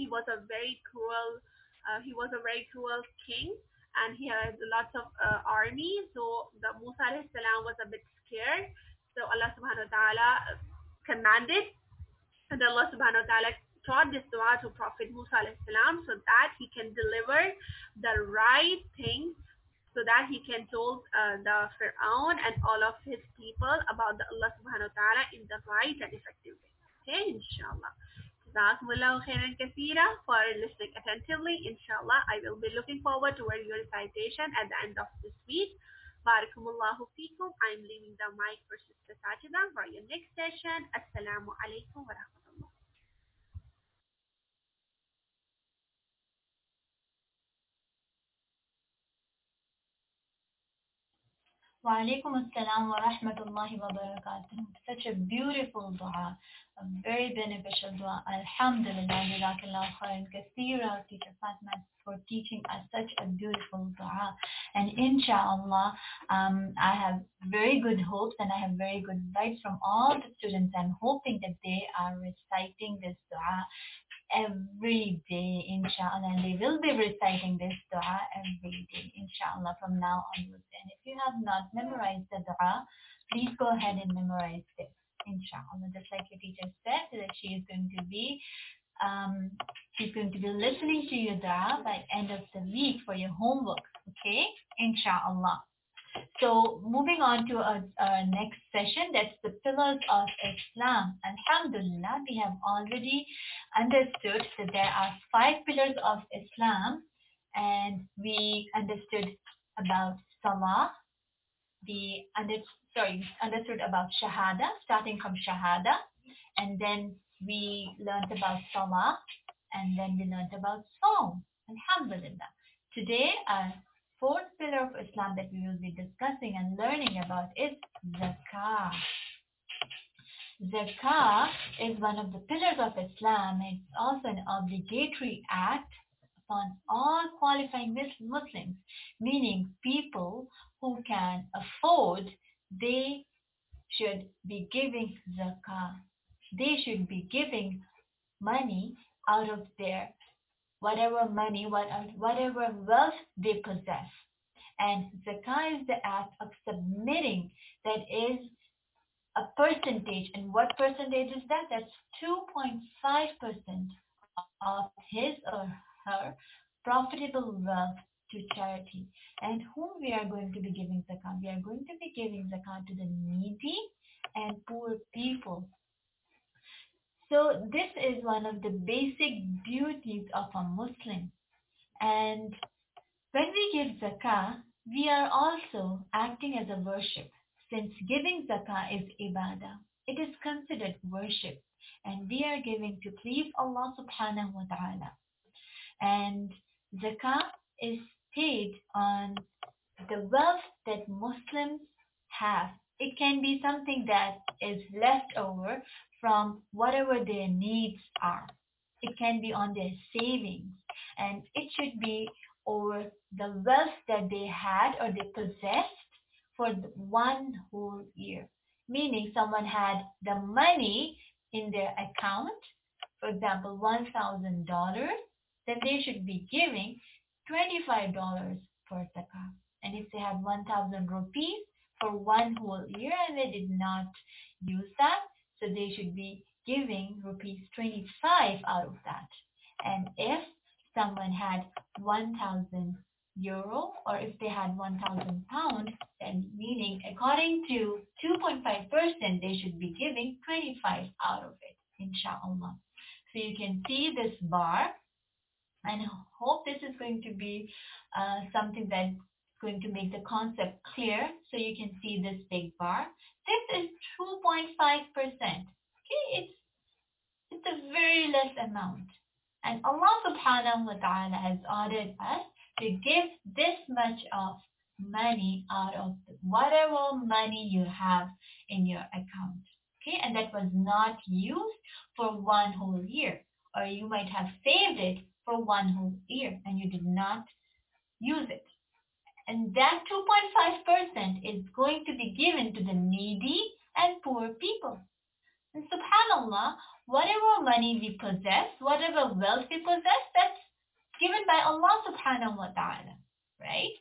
He was a very cruel king, and he had lots of army. So the Musa alayhi salam was a bit scared. So Allah subhanahu wa ta'ala commanded, and Allah subhanahu wa ta'ala taught this dua to Prophet Musa alayhi salam so that he can deliver the right thing, so that he can tell the Fir'aun and all of his people about the Allah subhanahu wa ta'ala in the right and effective way. Okay, inshallah. Jazakumullahu khairan kaseera for listening attentively. Inshallah, I will be looking forward to your recitation at the end of this week. Barakumullahu feekum. I'm leaving the mic for Sister Sajida for your next session. Assalamu alaikum wa rahmatullah. Wa alaikum assalam wa rahmatullahi wa barakatuh. Such a beautiful dua, a very beneficial dua. Alhamdulillah, jazakallahu khairan kaseera, Teacher Fatma, for teaching us such a beautiful dua. And inshallah, I have very good hopes and I have very good vibes from all the students. I'm hoping that they are reciting this dua every day, inshallah. And they will be reciting this dua every day, inshallah, from now onwards. And if you have not memorized the dua, please go ahead and memorize it, inshallah. Just like your teacher said, that she is going to be listening to your dua by end of the week for your homework, okay? Inshallah. So moving on to our next session, that's the pillars of Islam. Alhamdulillah, we have already understood that there are 5 pillars of Islam, and we understood about Salah. We understood about Shahada, starting from Shahada, and then we learned about Salah, and then we learned about Sawm. Alhamdulillah. Today, our fourth pillar of Islam that we will be discussing and learning about is zakah. Zakah is one of the pillars of Islam. It's also an obligatory act upon all qualifying Muslims, meaning people who can afford, they should be giving zakah. They should be giving money out of their whatever money, whatever wealth they possess. And zakah is the act of submitting, that is a percentage. And what percentage is that? That's 2.5% of his or her profitable wealth to charity. And whom we are going to be giving zakah? We are going to be giving zakah to the needy and poor people. So this is one of the basic duties of a Muslim. And when we give zakah, we are also acting as a worship. Since giving zakah is ibadah, it is considered worship. And we are giving to please Allah subhanahu wa ta'ala. And zakah is paid on the wealth that Muslims have. It can be something that is left over from whatever their needs are. It can be on their savings, and it should be over the wealth that they had or they possessed for one whole year. Meaning someone had the money in their account, for example, $1,000, then they should be giving $25 for zakah. And if they had 1,000 rupees for one whole year and they did not use that, so they should be giving rupees 25 out of that. And if someone had 1,000 euro, or if they had 1,000 pounds, then meaning according to 2.5%, they should be giving 25 out of it, inshallah. So you can see this bar, and hope this is going to be something that's going to make the concept clear. So you can see this big bar. This is 2.5%. Okay, it's a very less amount. And Allah subhanahu wa ta'ala has ordered us to give this much of money out of whatever money you have in your account. Okay, and that was not used for one whole year. Or you might have saved it for one whole year and you did not use it. And that 2.5% is going to be given to the needy and poor people. And subhanallah, whatever money we possess, whatever wealth we possess, that's given by Allah subhanahu wa ta'ala, right?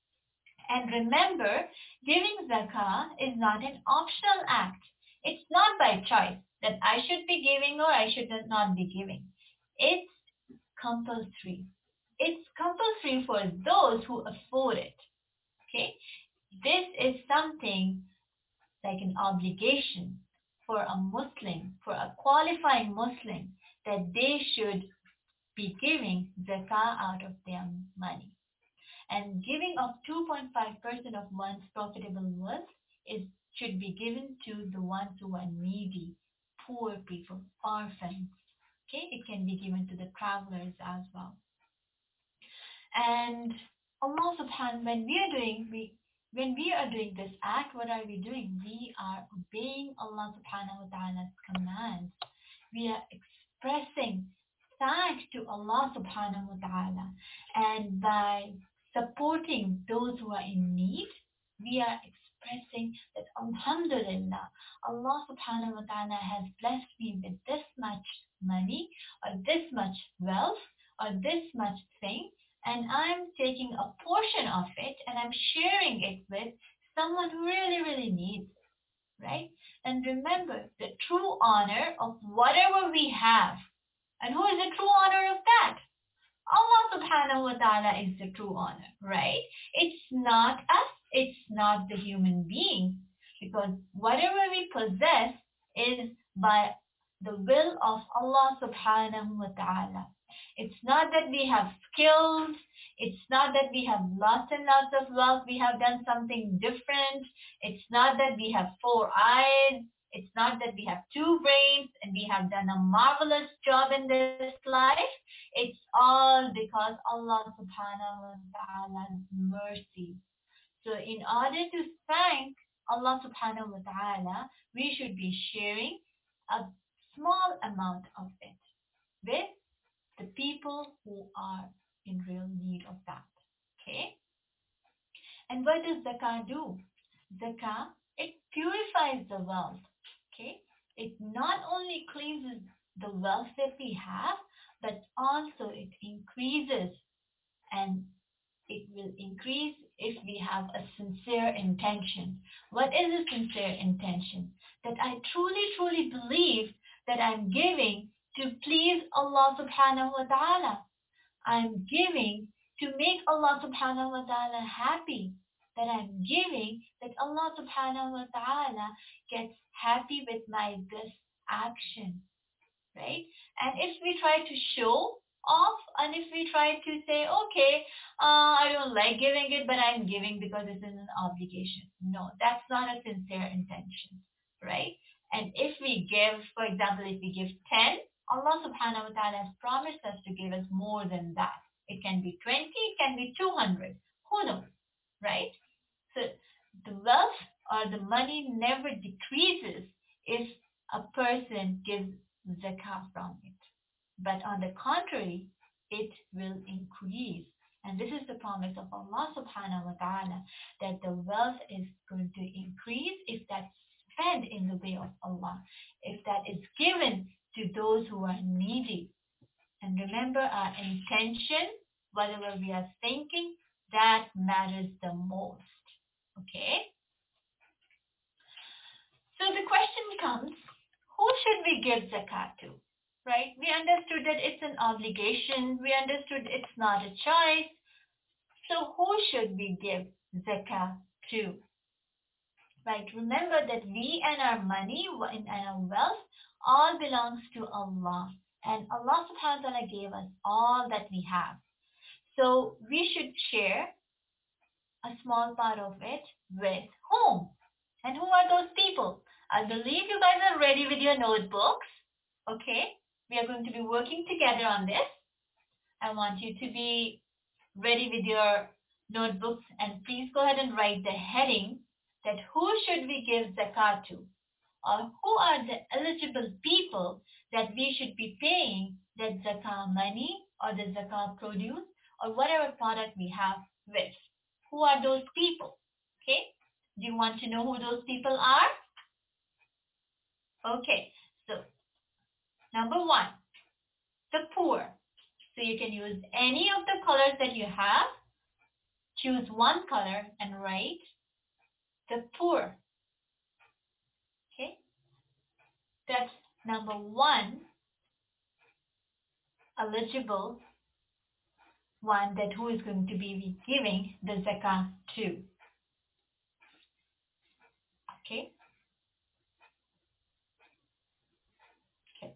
And remember, giving zakah is not an optional act. It's not by choice that I should be giving or I should not be giving. It's compulsory. It's compulsory for those who afford it. Okay? This is something like an obligation for a Muslim, for a qualifying Muslim, that they should be giving zakah out of their money. And giving of 2.5% of one's profitable wealth should be given to the ones who are needy, poor people, orphans. Okay, it can be given to the travelers as well. And Allah subhanahu, when we are doing this act, what are we doing? We are obeying Allah subhanahu wa ta'ala's commands. We are expressing thanks to Allah subhanahu wa ta'ala. And by supporting those who are in need, we are expressing that alhamdulillah, Allah subhanahu wa ta'ala has blessed me with this much money or this much wealth or this much thing, and I'm taking a portion of it and I'm sharing it with someone who really, really needs it, right? And remember, the true honor of whatever we have. And who is the true honor of that? Allah subhanahu wa ta'ala is the true honor, right? It's not us, it's not the human being. Because whatever we possess is by the will of Allah subhanahu wa ta'ala. It's not that we have skills. It's not that we have lots and lots of wealth. We have done something different. It's not that we have 4 eyes. It's not that we have two brains and we have done a marvelous job in this life. It's all because Allah subhanahu wa ta'ala's mercy. So in order to thank Allah subhanahu wa ta'ala, we should be sharing a small amount of it with the people who are in real need of that. Okay? And what does zakah do? Zakah, it purifies the wealth. Okay? It not only cleanses the wealth that we have, but also it increases, and it will increase if we have a sincere intention. What is a sincere intention? That I truly, truly believe that I'm giving to please Allah subhanahu wa ta'ala. I'm giving to make Allah subhanahu wa ta'ala happy. That I'm giving that Allah subhanahu wa ta'ala gets happy with my this action. Right? And if we try to show off, and if we try to say, okay, I don't like giving it, but I'm giving because it's an obligation. No, that's not a sincere intention, right? And if we give, for example, if we give 10, Allah subhanahu wa ta'ala has promised us to give us more than that. It can be 20, it can be 200. Who knows, right? So the wealth or the money never decreases if a person gives zakah from it. But on the contrary, it will increase. And this is the promise of Allah subhanahu wa ta'ala, that the wealth is going to increase if that's spent in the way of Allah, if that is given to those who are needy. And remember, our intention, whatever we are thinking, that matters the most. Okay? So the question becomes, who should we give zakat to? Right? We understood that it's an obligation. We understood it's not a choice. So who should we give zakah to? Right? Remember that we and our money and our wealth all belongs to Allah. And Allah subhanahu wa ta'ala gave us all that we have. So we should share a small part of it with whom? And who are those people? I believe you guys are ready with your notebooks. Okay? We are going to be working together on this. I want you to be ready with your notebooks, and please go ahead and write the heading that who should we give zakat to, or who are the eligible people that we should be paying that zakat money or the zakat produce or whatever product we have with. Who are those people? Okay? Do you want to know who those people are? Okay, so number one, the poor. So you can use any of the colors that you have. Choose one color and write the poor. Okay, that's number one eligible one, that who is going to be giving the zakah to. Okay. Okay.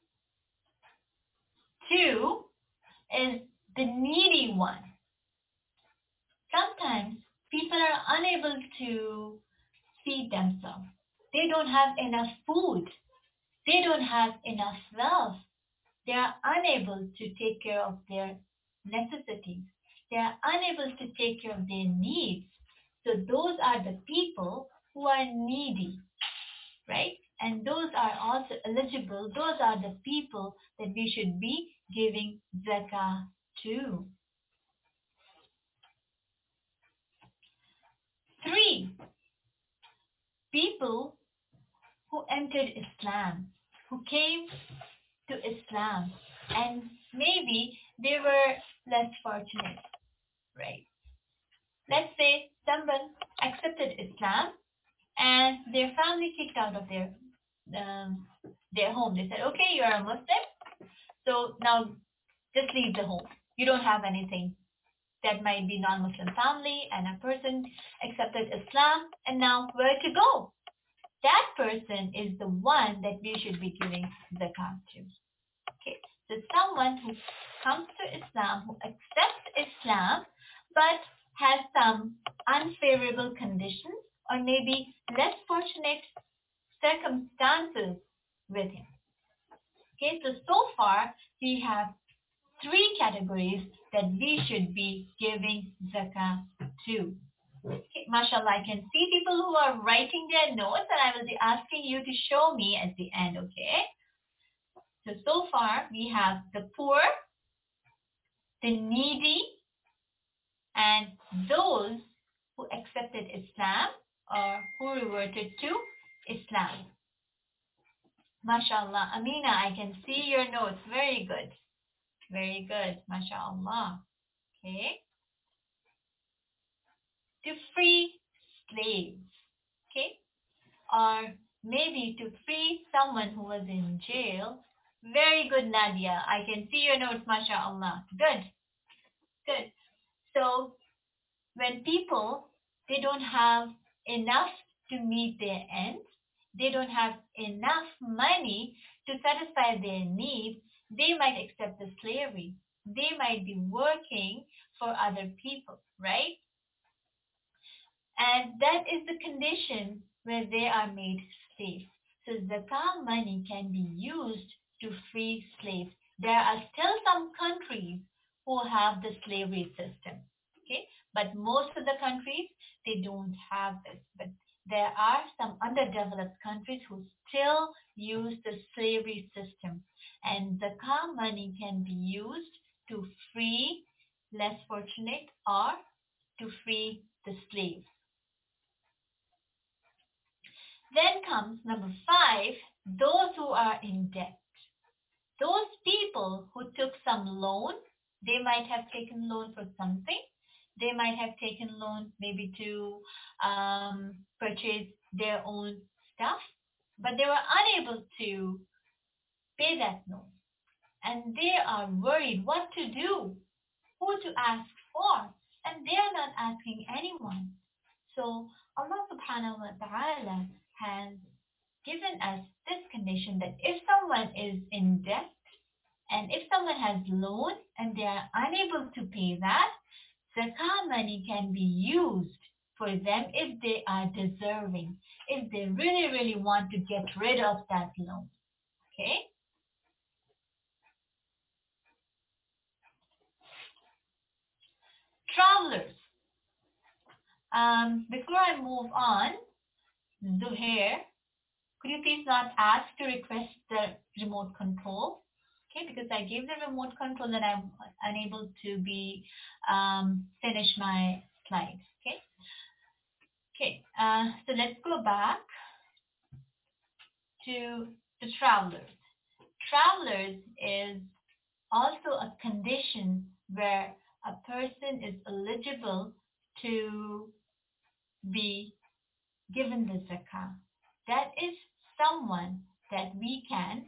Two is the needy one. Sometimes people are unable to feed themselves. They don't have enough food. They don't have enough wealth. They are unable to take care of their necessities. They are unable to take care of their needs. So those are the people who are needy, right? And those are also eligible. Those are the people that we should be giving zakah to. 3, people who entered Islam, who came to Islam, and maybe they were less fortunate, right? Let's say someone accepted Islam and their family kicked out of their home. They said, okay, you're a Muslim, so now just leave the home. You don't have anything. That might be non-Muslim family, and a person accepted Islam, and now where to go? That person is the one that we should be giving zakat to. Okay, so someone who comes to Islam, who accepts Islam, but has some unfavorable conditions, or maybe less fortunate circumstances with him. Okay, so far we have three categories that we should be giving zakah to. Okay, mashallah, I can see people who are writing their notes, and I will be asking you to show me at the end, okay? So far we have the poor, the needy, and those who accepted Islam or who reverted to Islam. MashaAllah. Amina, I can see your notes. Very good. Very good. MashaAllah. Okay. To free slaves. Okay. Or maybe to free someone who was in jail. Very good, Nadia. I can see your notes. MashaAllah. Good. Good. So when people, they don't have enough to meet their ends, they don't have enough money to satisfy their needs, they might accept the slavery. They might be working for other people, right? And that is the condition where they are made slaves. So zakah money can be used to free slaves. There are still some countries who have the slavery system. Okay, but most of the countries, they don't have this. But there are some underdeveloped countries who still use the slavery system. And zakah money can be used to free less fortunate or to free the slaves. Then comes number 5, those who are in debt. Those people who took some loan, they might have taken loan for something. They might have taken loan maybe to purchase their own stuff, but they were unable to pay that loan. And they are worried what to do, who to ask for, and they are not asking anyone. So Allah subhanahu wa ta'ala has given us this condition that if someone is in debt and if someone has loan and they are unable to pay that, zakah money can be used for them if they are deserving, if they really, really want to get rid of that loan. Okay? Travelers. Before I move on, Zuhair, could you please not ask to request the remote control? Okay, because I gave the remote control and I'm unable to be finish my slide. Okay. Okay. So let's go back to the travelers. Travelers is also a condition where a person is eligible to be given the zakah. That is someone that we can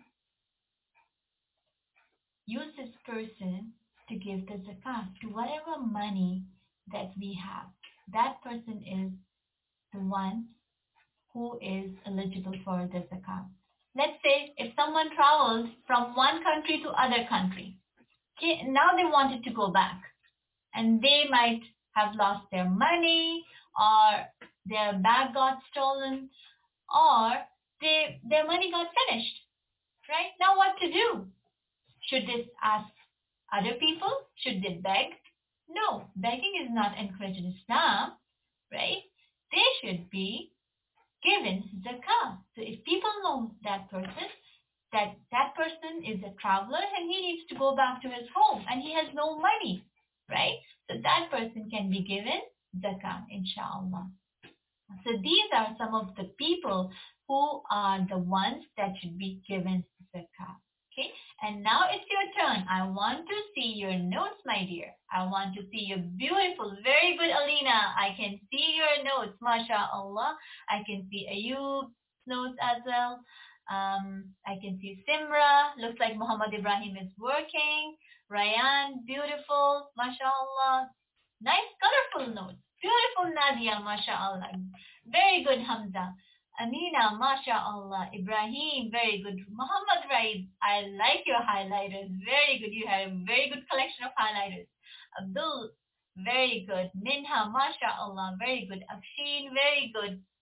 use this person to give the zakah to whatever money that we have. That person is the one who is eligible for the zakah. Let's say if someone travels from one country to other country, okay, now they wanted to go back, and they might have lost their money, or their bag got stolen, or their money got finished. Right? Now what to do? Should they ask other people? Should they beg? No, begging is not encouraged in Islam, right? They should be given zakah. So if people know that person, that person is a traveler and he needs to go back to his home and he has no money, right? So that person can be given zakah, inshallah. So these are some of the people who are the ones that should be given zakah. Okay, and now it's your turn. I want to see your notes, my dear. I want to see your beautiful, very good, Alina. I can see your notes, mashallah. I can see Ayub's notes as well. I can see Simra. Looks like Muhammad Ibrahim is working. Ryan, beautiful, mashallah. Nice, colorful notes. Beautiful Nadia, mashallah. Very good, Hamza. Amina, mashallah. Ibrahim, very good. Muhammad Raid, I like your highlighters. Very good. You have a very good collection of highlighters. Abdul, very good. Minha, mashallah, very good. Afshin, very good.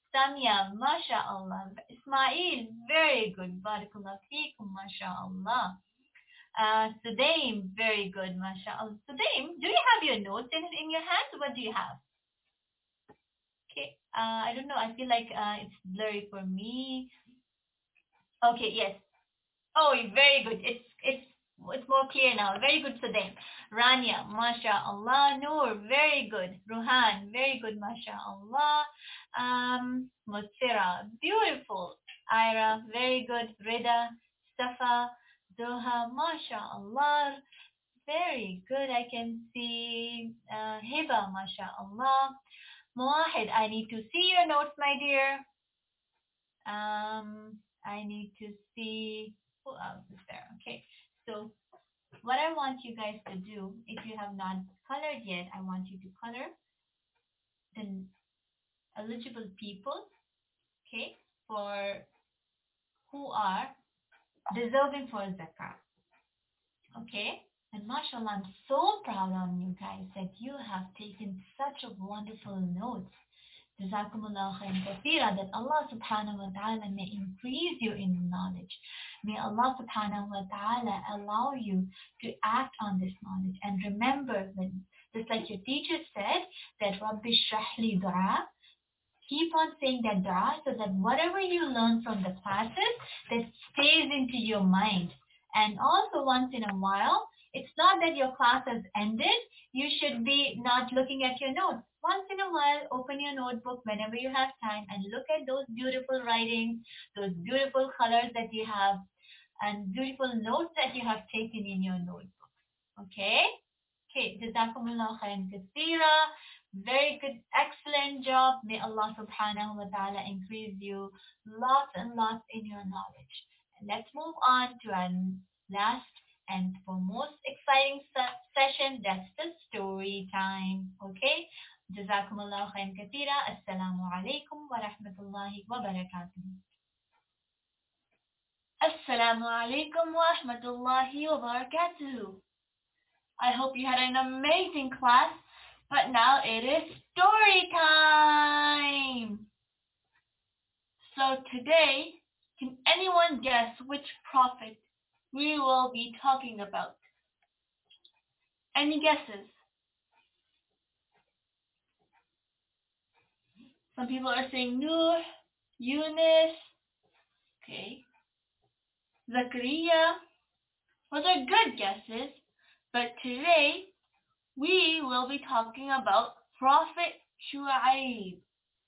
Samia, mashallah. Ismail, very good. Barakallah feekum, mashallah. Sudaim, very good, mashallah. Sudaim, do you have your notes in your hand? What do you have? Okay, I don't know. I feel like it's blurry for me. Okay, yes. Oh, very good. It's more clear now. Very good, Sudaim. Rania, mashallah. Noor, very good. Ruhan, very good, mashallah. Mutsira, beautiful. Ira, very good. Rida, Safa, Doha, mashallah. Very good. I can see Hiba, mashallah. Muahid, I need to see your notes, my dear. I need to see who else is there. Okay, so what I want you guys to do, if you have not colored yet, I want you to color the eligible people, okay, for who are deserving for zakat. Okay, and mashallah, I'm so proud of you guys that you have taken such a wonderful notes. Jazakumullah khairan kathira, that Allah subhanahu wa ta'ala may increase you in knowledge. May Allah subhanahu wa ta'ala allow you to act on this knowledge. And remember, when, just like your teacher said, that Rabbi Shrahli dua, keep on saying that dua so that whatever you learn from the classes, that stays into your mind. And also once in a while, it's not that your class has ended, you should be not looking at your notes. Once in a while, open your notebook whenever you have time and look at those beautiful writings, those beautiful colors that you have, and beautiful notes that you have taken in your notebook. Okay? Okay, Jazakumullah khairan kathira. Very good, excellent job. May Allah subhanahu wa ta'ala increase you lots and lots in your knowledge. And let's move on to our last and for most exciting session, that's the story time. Okay? Jazakumullah khairan kathira. Assalamu alaikum wa rahmatullahi wa barakatuh. Assalamu alaikum wa rahmatullahi wa barakatuh. I hope you had an amazing class, but now it is story time. So today, can anyone guess which prophet we will be talking about? Any guesses? Some people are saying Nuh, Yunus, okay, Zakaria. Those are good guesses, but today we will be talking about Prophet Shu'aib.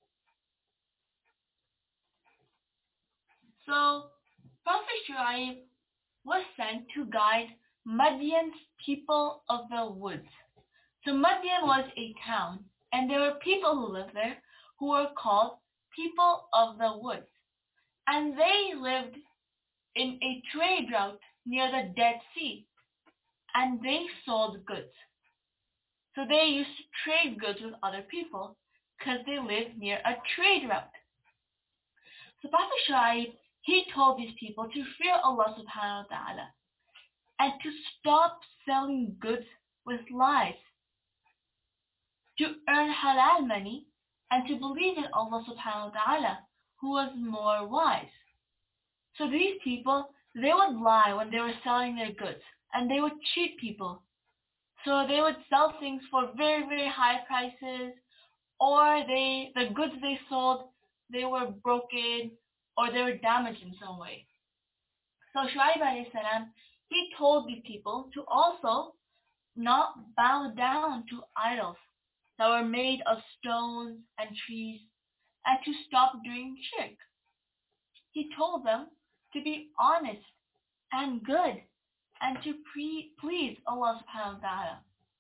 So, Prophet Shu'aib was sent to guide Madian's people of the woods. So Madian was a town, and there were people who lived there who were called people of the woods. And they lived in a trade route near the Dead Sea, and they sold goods. So they used to trade goods with other people because they lived near a trade route. So Prophet Shu'aib, he told these people to fear Allah subhanahu wa ta'ala and to stop selling goods with lies, to earn halal money and to believe in Allah subhanahu wa ta'ala, who was more wise. So these people, they would lie when they were selling their goods, and they would cheat people. So they would sell things for very, very high prices, or the goods they sold, they were broken or they were damaged in some way. So Shu'aib alayhi salam, he told these people to also not bow down to idols that were made of stones and trees, and to stop doing shirk. He told them to be honest and good and to please Allah subhanahu wa ta'ala.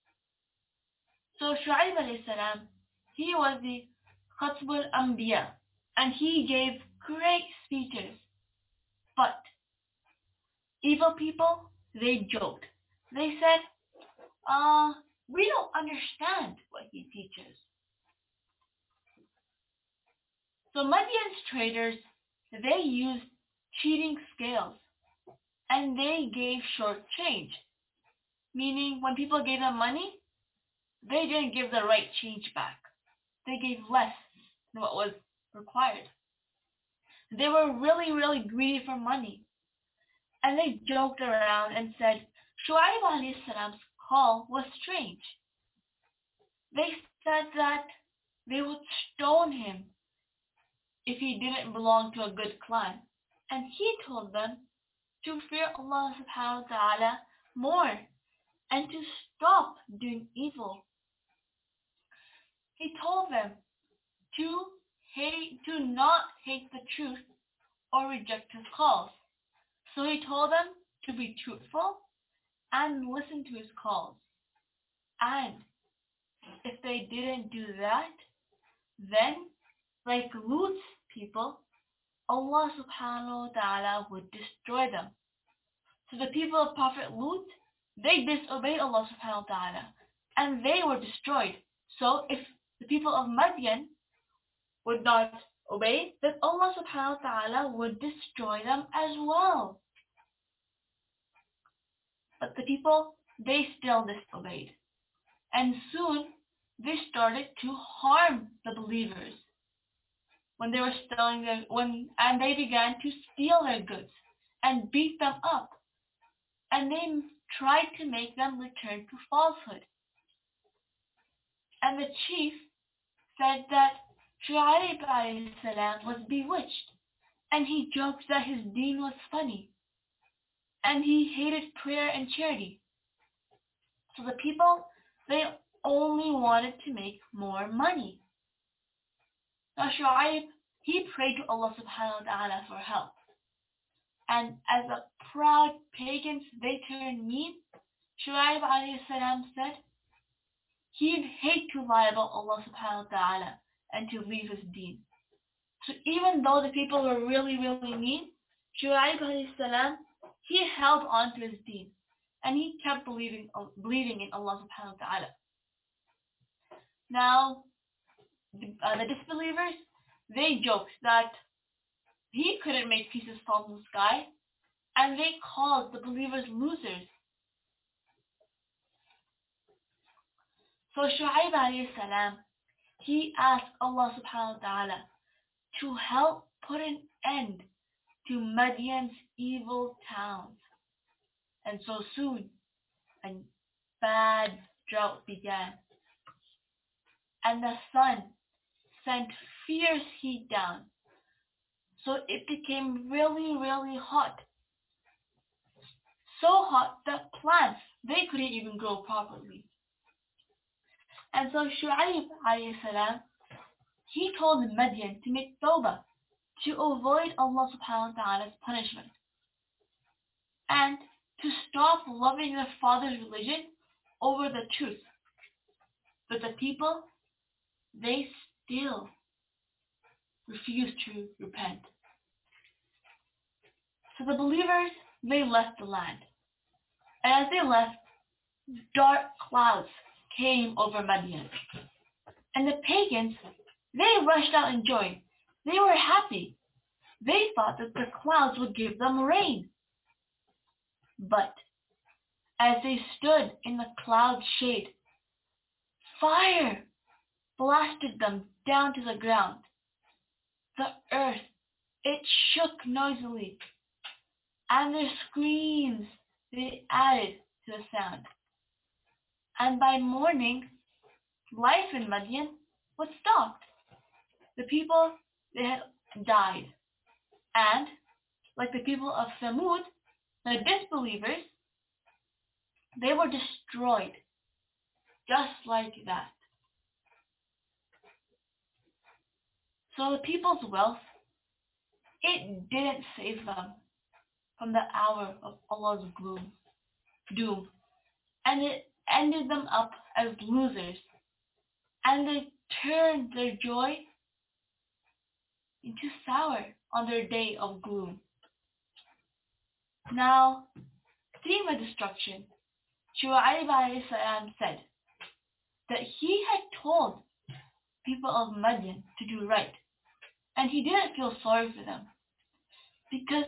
So Shu'aib alayhi salam, he was the Khatbul Anbiya, and he gave great speeches. But evil people, they joked. They said, we don't understand what he teaches. So Madian's traders, they used cheating scales, and they gave short change. Meaning, when people gave them money, they didn't give the right change back. They gave less than what was required. They were really, really greedy for money, and they joked around and said Shu'aib alayhi salam's call was strange. They said that they would stone him if he didn't belong to a good clan. And he told them to fear Allah subhanahu wa ta'ala more and to stop doing evil. He told them to not hate the truth or reject his calls. So he told them to be truthful and listen to his calls. And if they didn't do that, then, like Lut's people, Allah subhanahu wa ta'ala would destroy them. So the people of Prophet Lut, they disobeyed Allah subhanahu wa ta'ala, and they were destroyed. So if the people of Madian would not obey, then Allah subhanahu wa ta'ala would destroy them as well. But the people, they still disobeyed. And soon they started to harm the believers. When they were stealing and they began to steal their goods and beat them up. And they tried to make them return to falsehood. And the chief said that Shu'aib alayhi salam was bewitched, and he joked that his deen was funny, and he hated prayer and charity. So the people, they only wanted to make more money. Now Shu'aib, he prayed to Allah subhanahu wa ta'ala for help. And as the proud pagans, they turned mean, Shu'aib alayhi salam said, he'd hate to lie about Allah subhanahu wa ta'ala and to leave his deen. So even though the people were really, really mean, Shu'aib alayhi salam, he held on to his deen. And he kept believing in Allah subhanahu wa ta'ala. Now, the disbelievers, they joked that he couldn't make pieces fall from the sky, and they called the believers losers. So Shu'aib alayhi salam, he asked Allah subhanahu wa ta'ala to help put an end to Madian's evil towns. And so soon, a bad drought began. And the sun sent fierce heat down. So it became really, really hot. So hot that plants, they couldn't even grow properly. And so Shu'aib alayhi salam, he told Madian to make tawbah, to avoid Allah subhanahu wa ta'ala's punishment, and to stop loving their father's religion over the truth. But the people, they still refused to repent. So the believers, they left the land. And as they left, dark clouds came over Madian. And the pagans, they rushed out in joy. They were happy. They thought that the clouds would give them rain. But as they stood in the cloud's shade, fire blasted them down to the ground. The earth, it shook noisily, and their screams, they added to the sound. And by morning, life in Madian was stopped. The people, they had died. And, like the people of Thamud, the disbelievers, they were destroyed. Just like that. So the people's wealth, it didn't save them from the hour of Allah's doom. And it ended them up as losers. And they turned their joy into sour on their day of gloom. Now, seeing the destruction, Shu'aib alayhi salam said that he had told people of Madian to do right, and he didn't feel sorry for them, because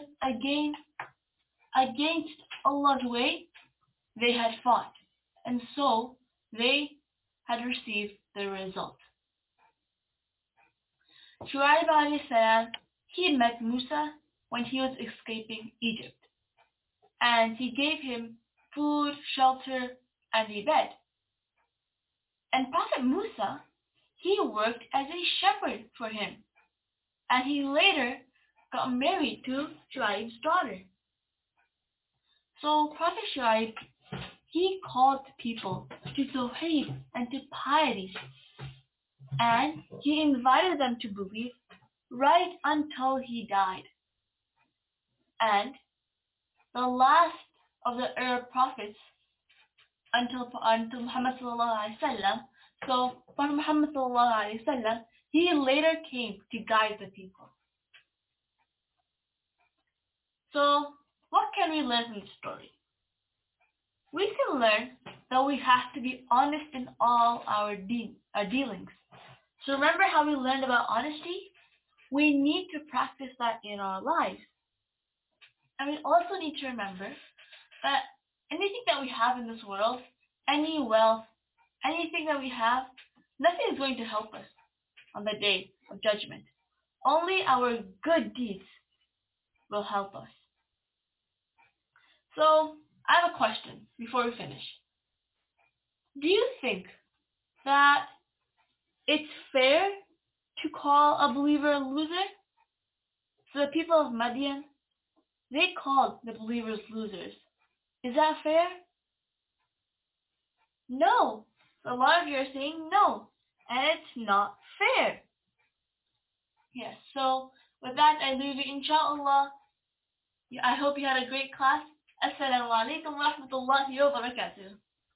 against Allah's way, they had fought, and so they had received the result. Shu'aib alayhi salam, he met Musa when he was escaping Egypt, and he gave him food, shelter, and a bed. And Prophet Musa, he worked as a shepherd for him, and he later got married to Shu'aib's daughter. So Prophet Shu'aib, he called people to Tawheed and to piety, and he invited them to believe right until he died. And the last of the Arab prophets until Muhammad sallallahu alaihi wasallam. So when Muhammad sallallahu alaihi wasallam, he later came to guide the people. So what can we learn from the story? We can learn that we have to be honest in all our dealings. So remember how we learned about honesty? We need to practice that in our lives. And we also need to remember that anything that we have in this world, any wealth, anything that we have, nothing is going to help us on the day of judgment. Only our good deeds will help us. So, I have a question before we finish. Do you think that it's fair to call a believer a loser? So the people of Madian, they called the believers losers. Is that fair? No. A lot of you are saying no. And it's not fair. Yes, so with that I leave you, inshallah. I hope you had a great class. Assalamu alaikum wa rahmatullahi wa barakatuh.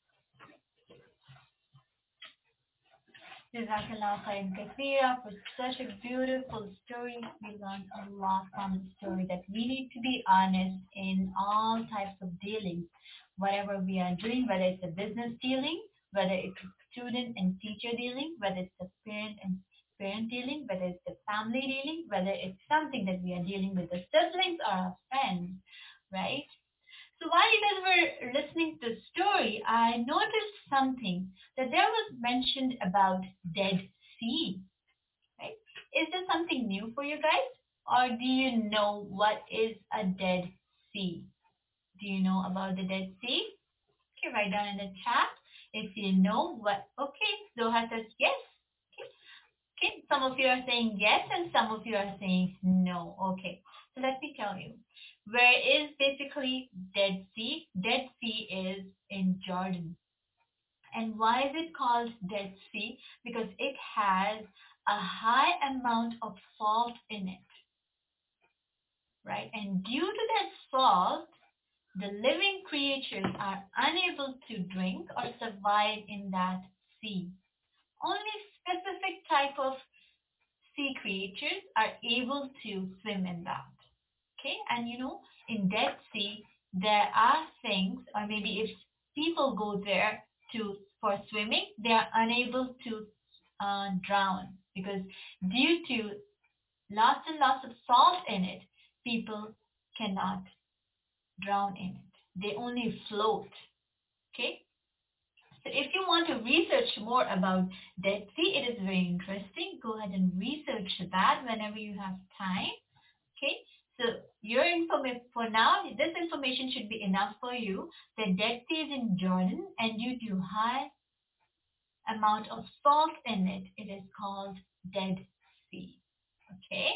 Jazakallah khairan kathira for such a beautiful story. We learned a lot from the story, that we need to be honest in all types of dealings. Whatever we are doing, whether it's a business dealing, whether it's a student and teacher dealing, whether it's a parent and parent dealing, whether it's a family dealing, whether it's something that we are dealing with the siblings or our friends, right? So while you guys were listening to the story, I noticed something, that there was mentioned about Dead Sea, right? Is this something new for you guys? Or do you know what is a Dead Sea? Do you know about the Dead Sea? Okay, write down in the chat if you know what. Okay, Zoha says yes. Okay, some of you are saying yes and some of you are saying no. Okay, so let me tell you. Where is basically Dead Sea? Dead Sea is in Jordan. And why is it called Dead Sea? Because it has a high amount of salt in it, right? And due to that salt, the living creatures are unable to drink or survive in that sea. Only specific type of sea creatures are able to swim in that. Okay, and in Dead Sea, there are things, or maybe if people go there for swimming, they are unable to drown, because due to lots and lots of salt in it, people cannot drown in it. They only float. Okay, so if you want to research more about Dead Sea, it is very interesting. Go ahead and research that whenever you have time. Okay, so for now, this information should be enough for you. The Dead Sea is in Jordan, and due to high amount of salt in it, it is called Dead Sea. Okay.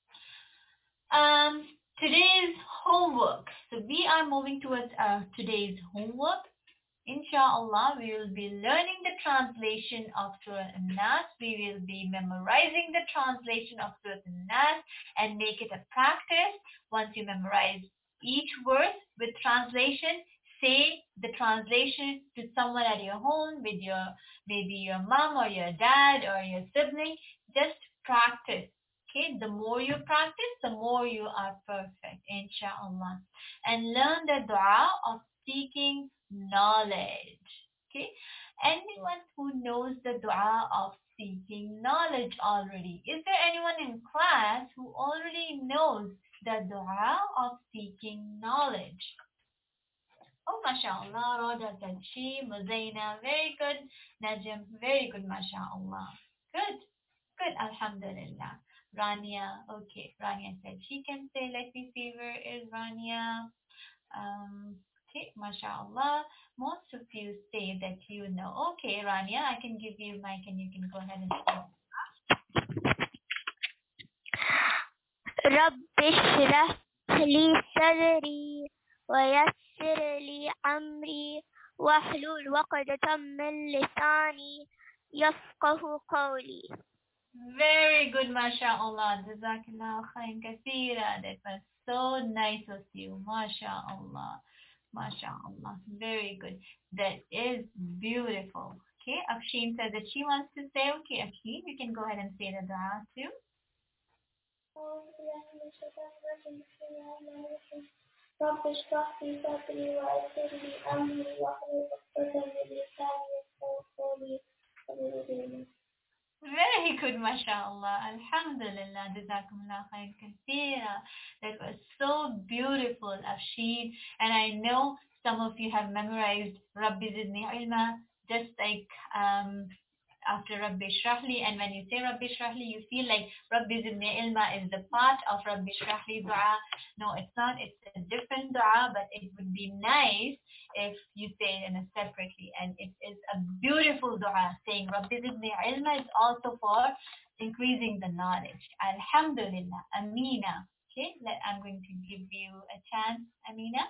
Today's homework. So we are moving towards today's homework. Inshallah, we will be learning the translation of Surah An-Nas. We will be memorizing the translation of Surah An-Nas and make it a practice. Once you memorize each verse with translation, say the translation to someone at your home, with maybe your mom or your dad or your sibling. Just practice. Okay, the more you practice, the more you are perfect, inshallah. And learn the dua of seeking knowledge. Okay, anyone who knows the dua of seeking knowledge already? Is there anyone in class who already knows the dua of seeking knowledge? Oh, mashallah, Roda Tachi, Muzaina, very good. Najm, very good, mashallah. Good, alhamdulillah. Rania. Okay, Rania said she can say. Let me see, where is Rania? Okay, mashallah. Most of you say that you know. Okay, Rania, I can give you mic and you can go ahead and say. رب اشرح لي صدري ويسر لي أمري واحلل عقدة من لساني يفقه قولي. Very good, mashallah. Jazakallah khair kathira. That was so nice of you. Mashallah. Mashallah. Very good. That is beautiful. Okay, Afshin says that she wants to say, okay, Afshin, you can go ahead and say the dua too. رب اشرح لي صدري ويسر لي أمري واحلل عقدة من لساني يفقهوا قولي. Very good, mashallah. Alhamdulillah. Jazakumullah khair kathira. That was so beautiful, Afshin. And I know some of you have memorized Rabbi Zidni Ilma, just like after Rabbi Shrahli, and when you say Rabbi Shrahli, you feel like Rabbi Zidni Ilma is the part of Rabbi Shrahli dua. No, it's not. It's a different dua, but it would be nice if you say it in a separately. And it is a beautiful dua. Saying Rabbi Zidni Ilma is also for increasing the knowledge. Alhamdulillah. Amina. Okay, I'm going to give you a chance, Amina.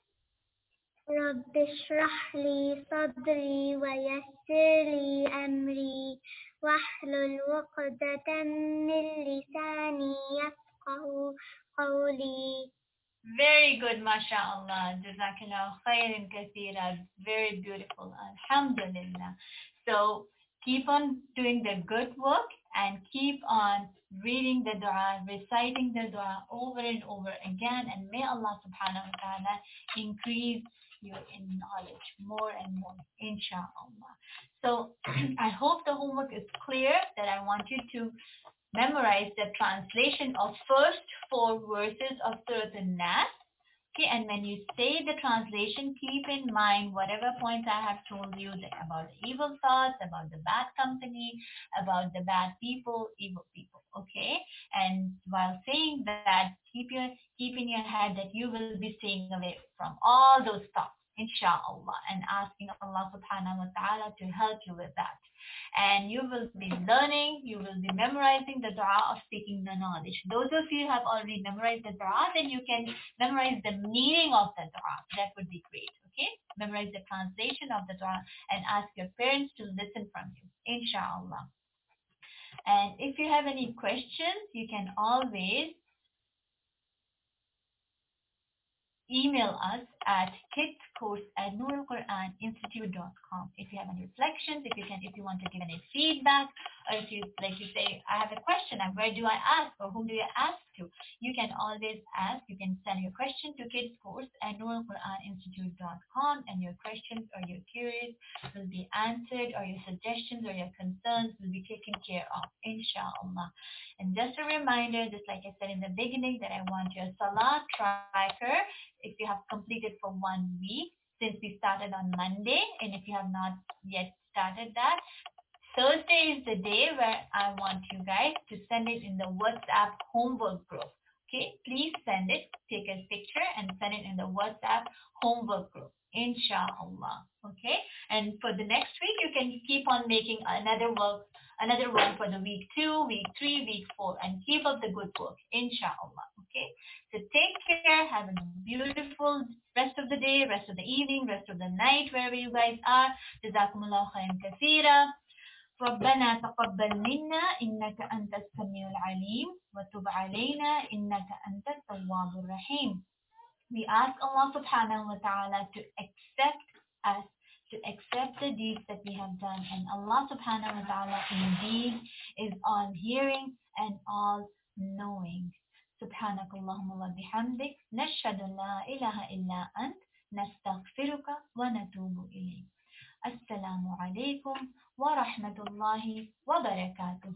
رب اشرح لي صدري ويسر لي أمري واحلل عقدة من لساني يفقه قولي. Very good, mashallah. Jazakallah khairan kathira. Very beautiful. Alhamdulillah. So keep on doing the good work and keep on reading the dua, reciting the dua over and over again. And may Allah subhanahu wa ta'ala increase you in knowledge more and more, inshallah. So I hope the homework is clear, that I want you to memorize the translation of first 4 verses of Surah An-Nas. Okay, and when you say the translation, keep in mind whatever points I have told you, like about the evil thoughts, about the bad company, about the bad people, evil people. Okay, and while saying that, keep in your head that you will be staying away from all those thoughts, inshallah, and asking Allah subhanahu wa ta'ala to help you with that. And you will be learning, you will be memorizing the dua of seeking the knowledge. Those of you who have already memorized the dua, then you can memorize the meaning of the dua. That would be great. Okay, memorize the translation of the dua and ask your parents to listen from you, inshallah. And if you have any questions, you can always email us at kidscourse@nooralquraninstitute.com. If you have any reflections, if you want to give any feedback, or if you say, I have a question, and where do I ask, or whom do I ask to? You can always ask. You can send your question to kidscourse@nooralquraninstitute.com, and your questions or your queries will be answered, or your suggestions or your concerns will be taken care of, inshallah. And just a reminder, just like I said in the beginning, that I want your Salah tracker if you have completed for 1 week, since we started on Monday. And if you have not yet started that, Thursday is the day where I want you guys to send it in the WhatsApp homework group. Okay, please send it, take a picture and send it in the WhatsApp homework group, inshallah. Okay, and for the next week, you can keep on making another one for the week 2, week 3, week 4, and keep up the good work, inshallah. Okay, so take care, have a beautiful rest of the day, rest of the evening, rest of the night, wherever you guys are. Jazakumullah khairan kathira. ربنا تقبل منا إنك أنت السميع العليم وتب علينا إنك أنت التواب الرحيم. We ask Allah subhanahu wa ta'ala to accept us, to accept the deeds that we have done. And Allah subhanahu wa ta'ala indeed is all hearing and all knowing. سبحانك اللهم وبحمدك نشهد أن لا إله إلا أنت نستغفرك ونتوب إليك. السلام عليكم ورحمة الله وبركاته.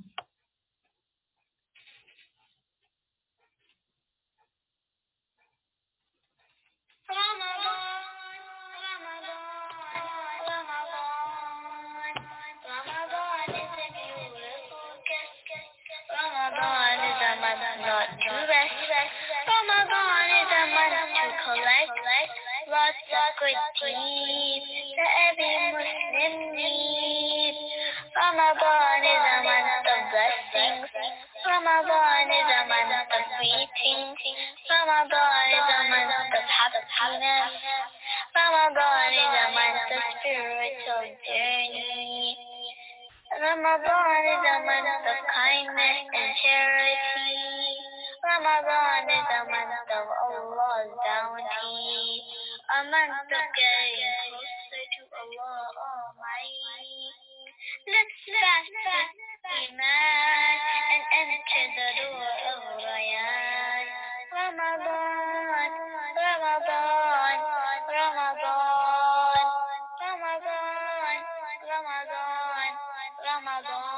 Ramadan is month not to rest. Ramadan is a month to collect lots of good deeds that every Muslim needs. Ramadan is a month of blessings. Ramadan is a month of greetings. Ramadan is a month of happiness. Ramadan is a month of spiritual journey. Ramadan is a month of kindness and charity. Ramadan is a month of Allah's bounty. A month of getting closer to Allah Almighty. Let's fast with Iman and enter the door of Rayyan. Ramadan, Ramadan, Ramadan, Ramadan, Ramadan, Ramadan.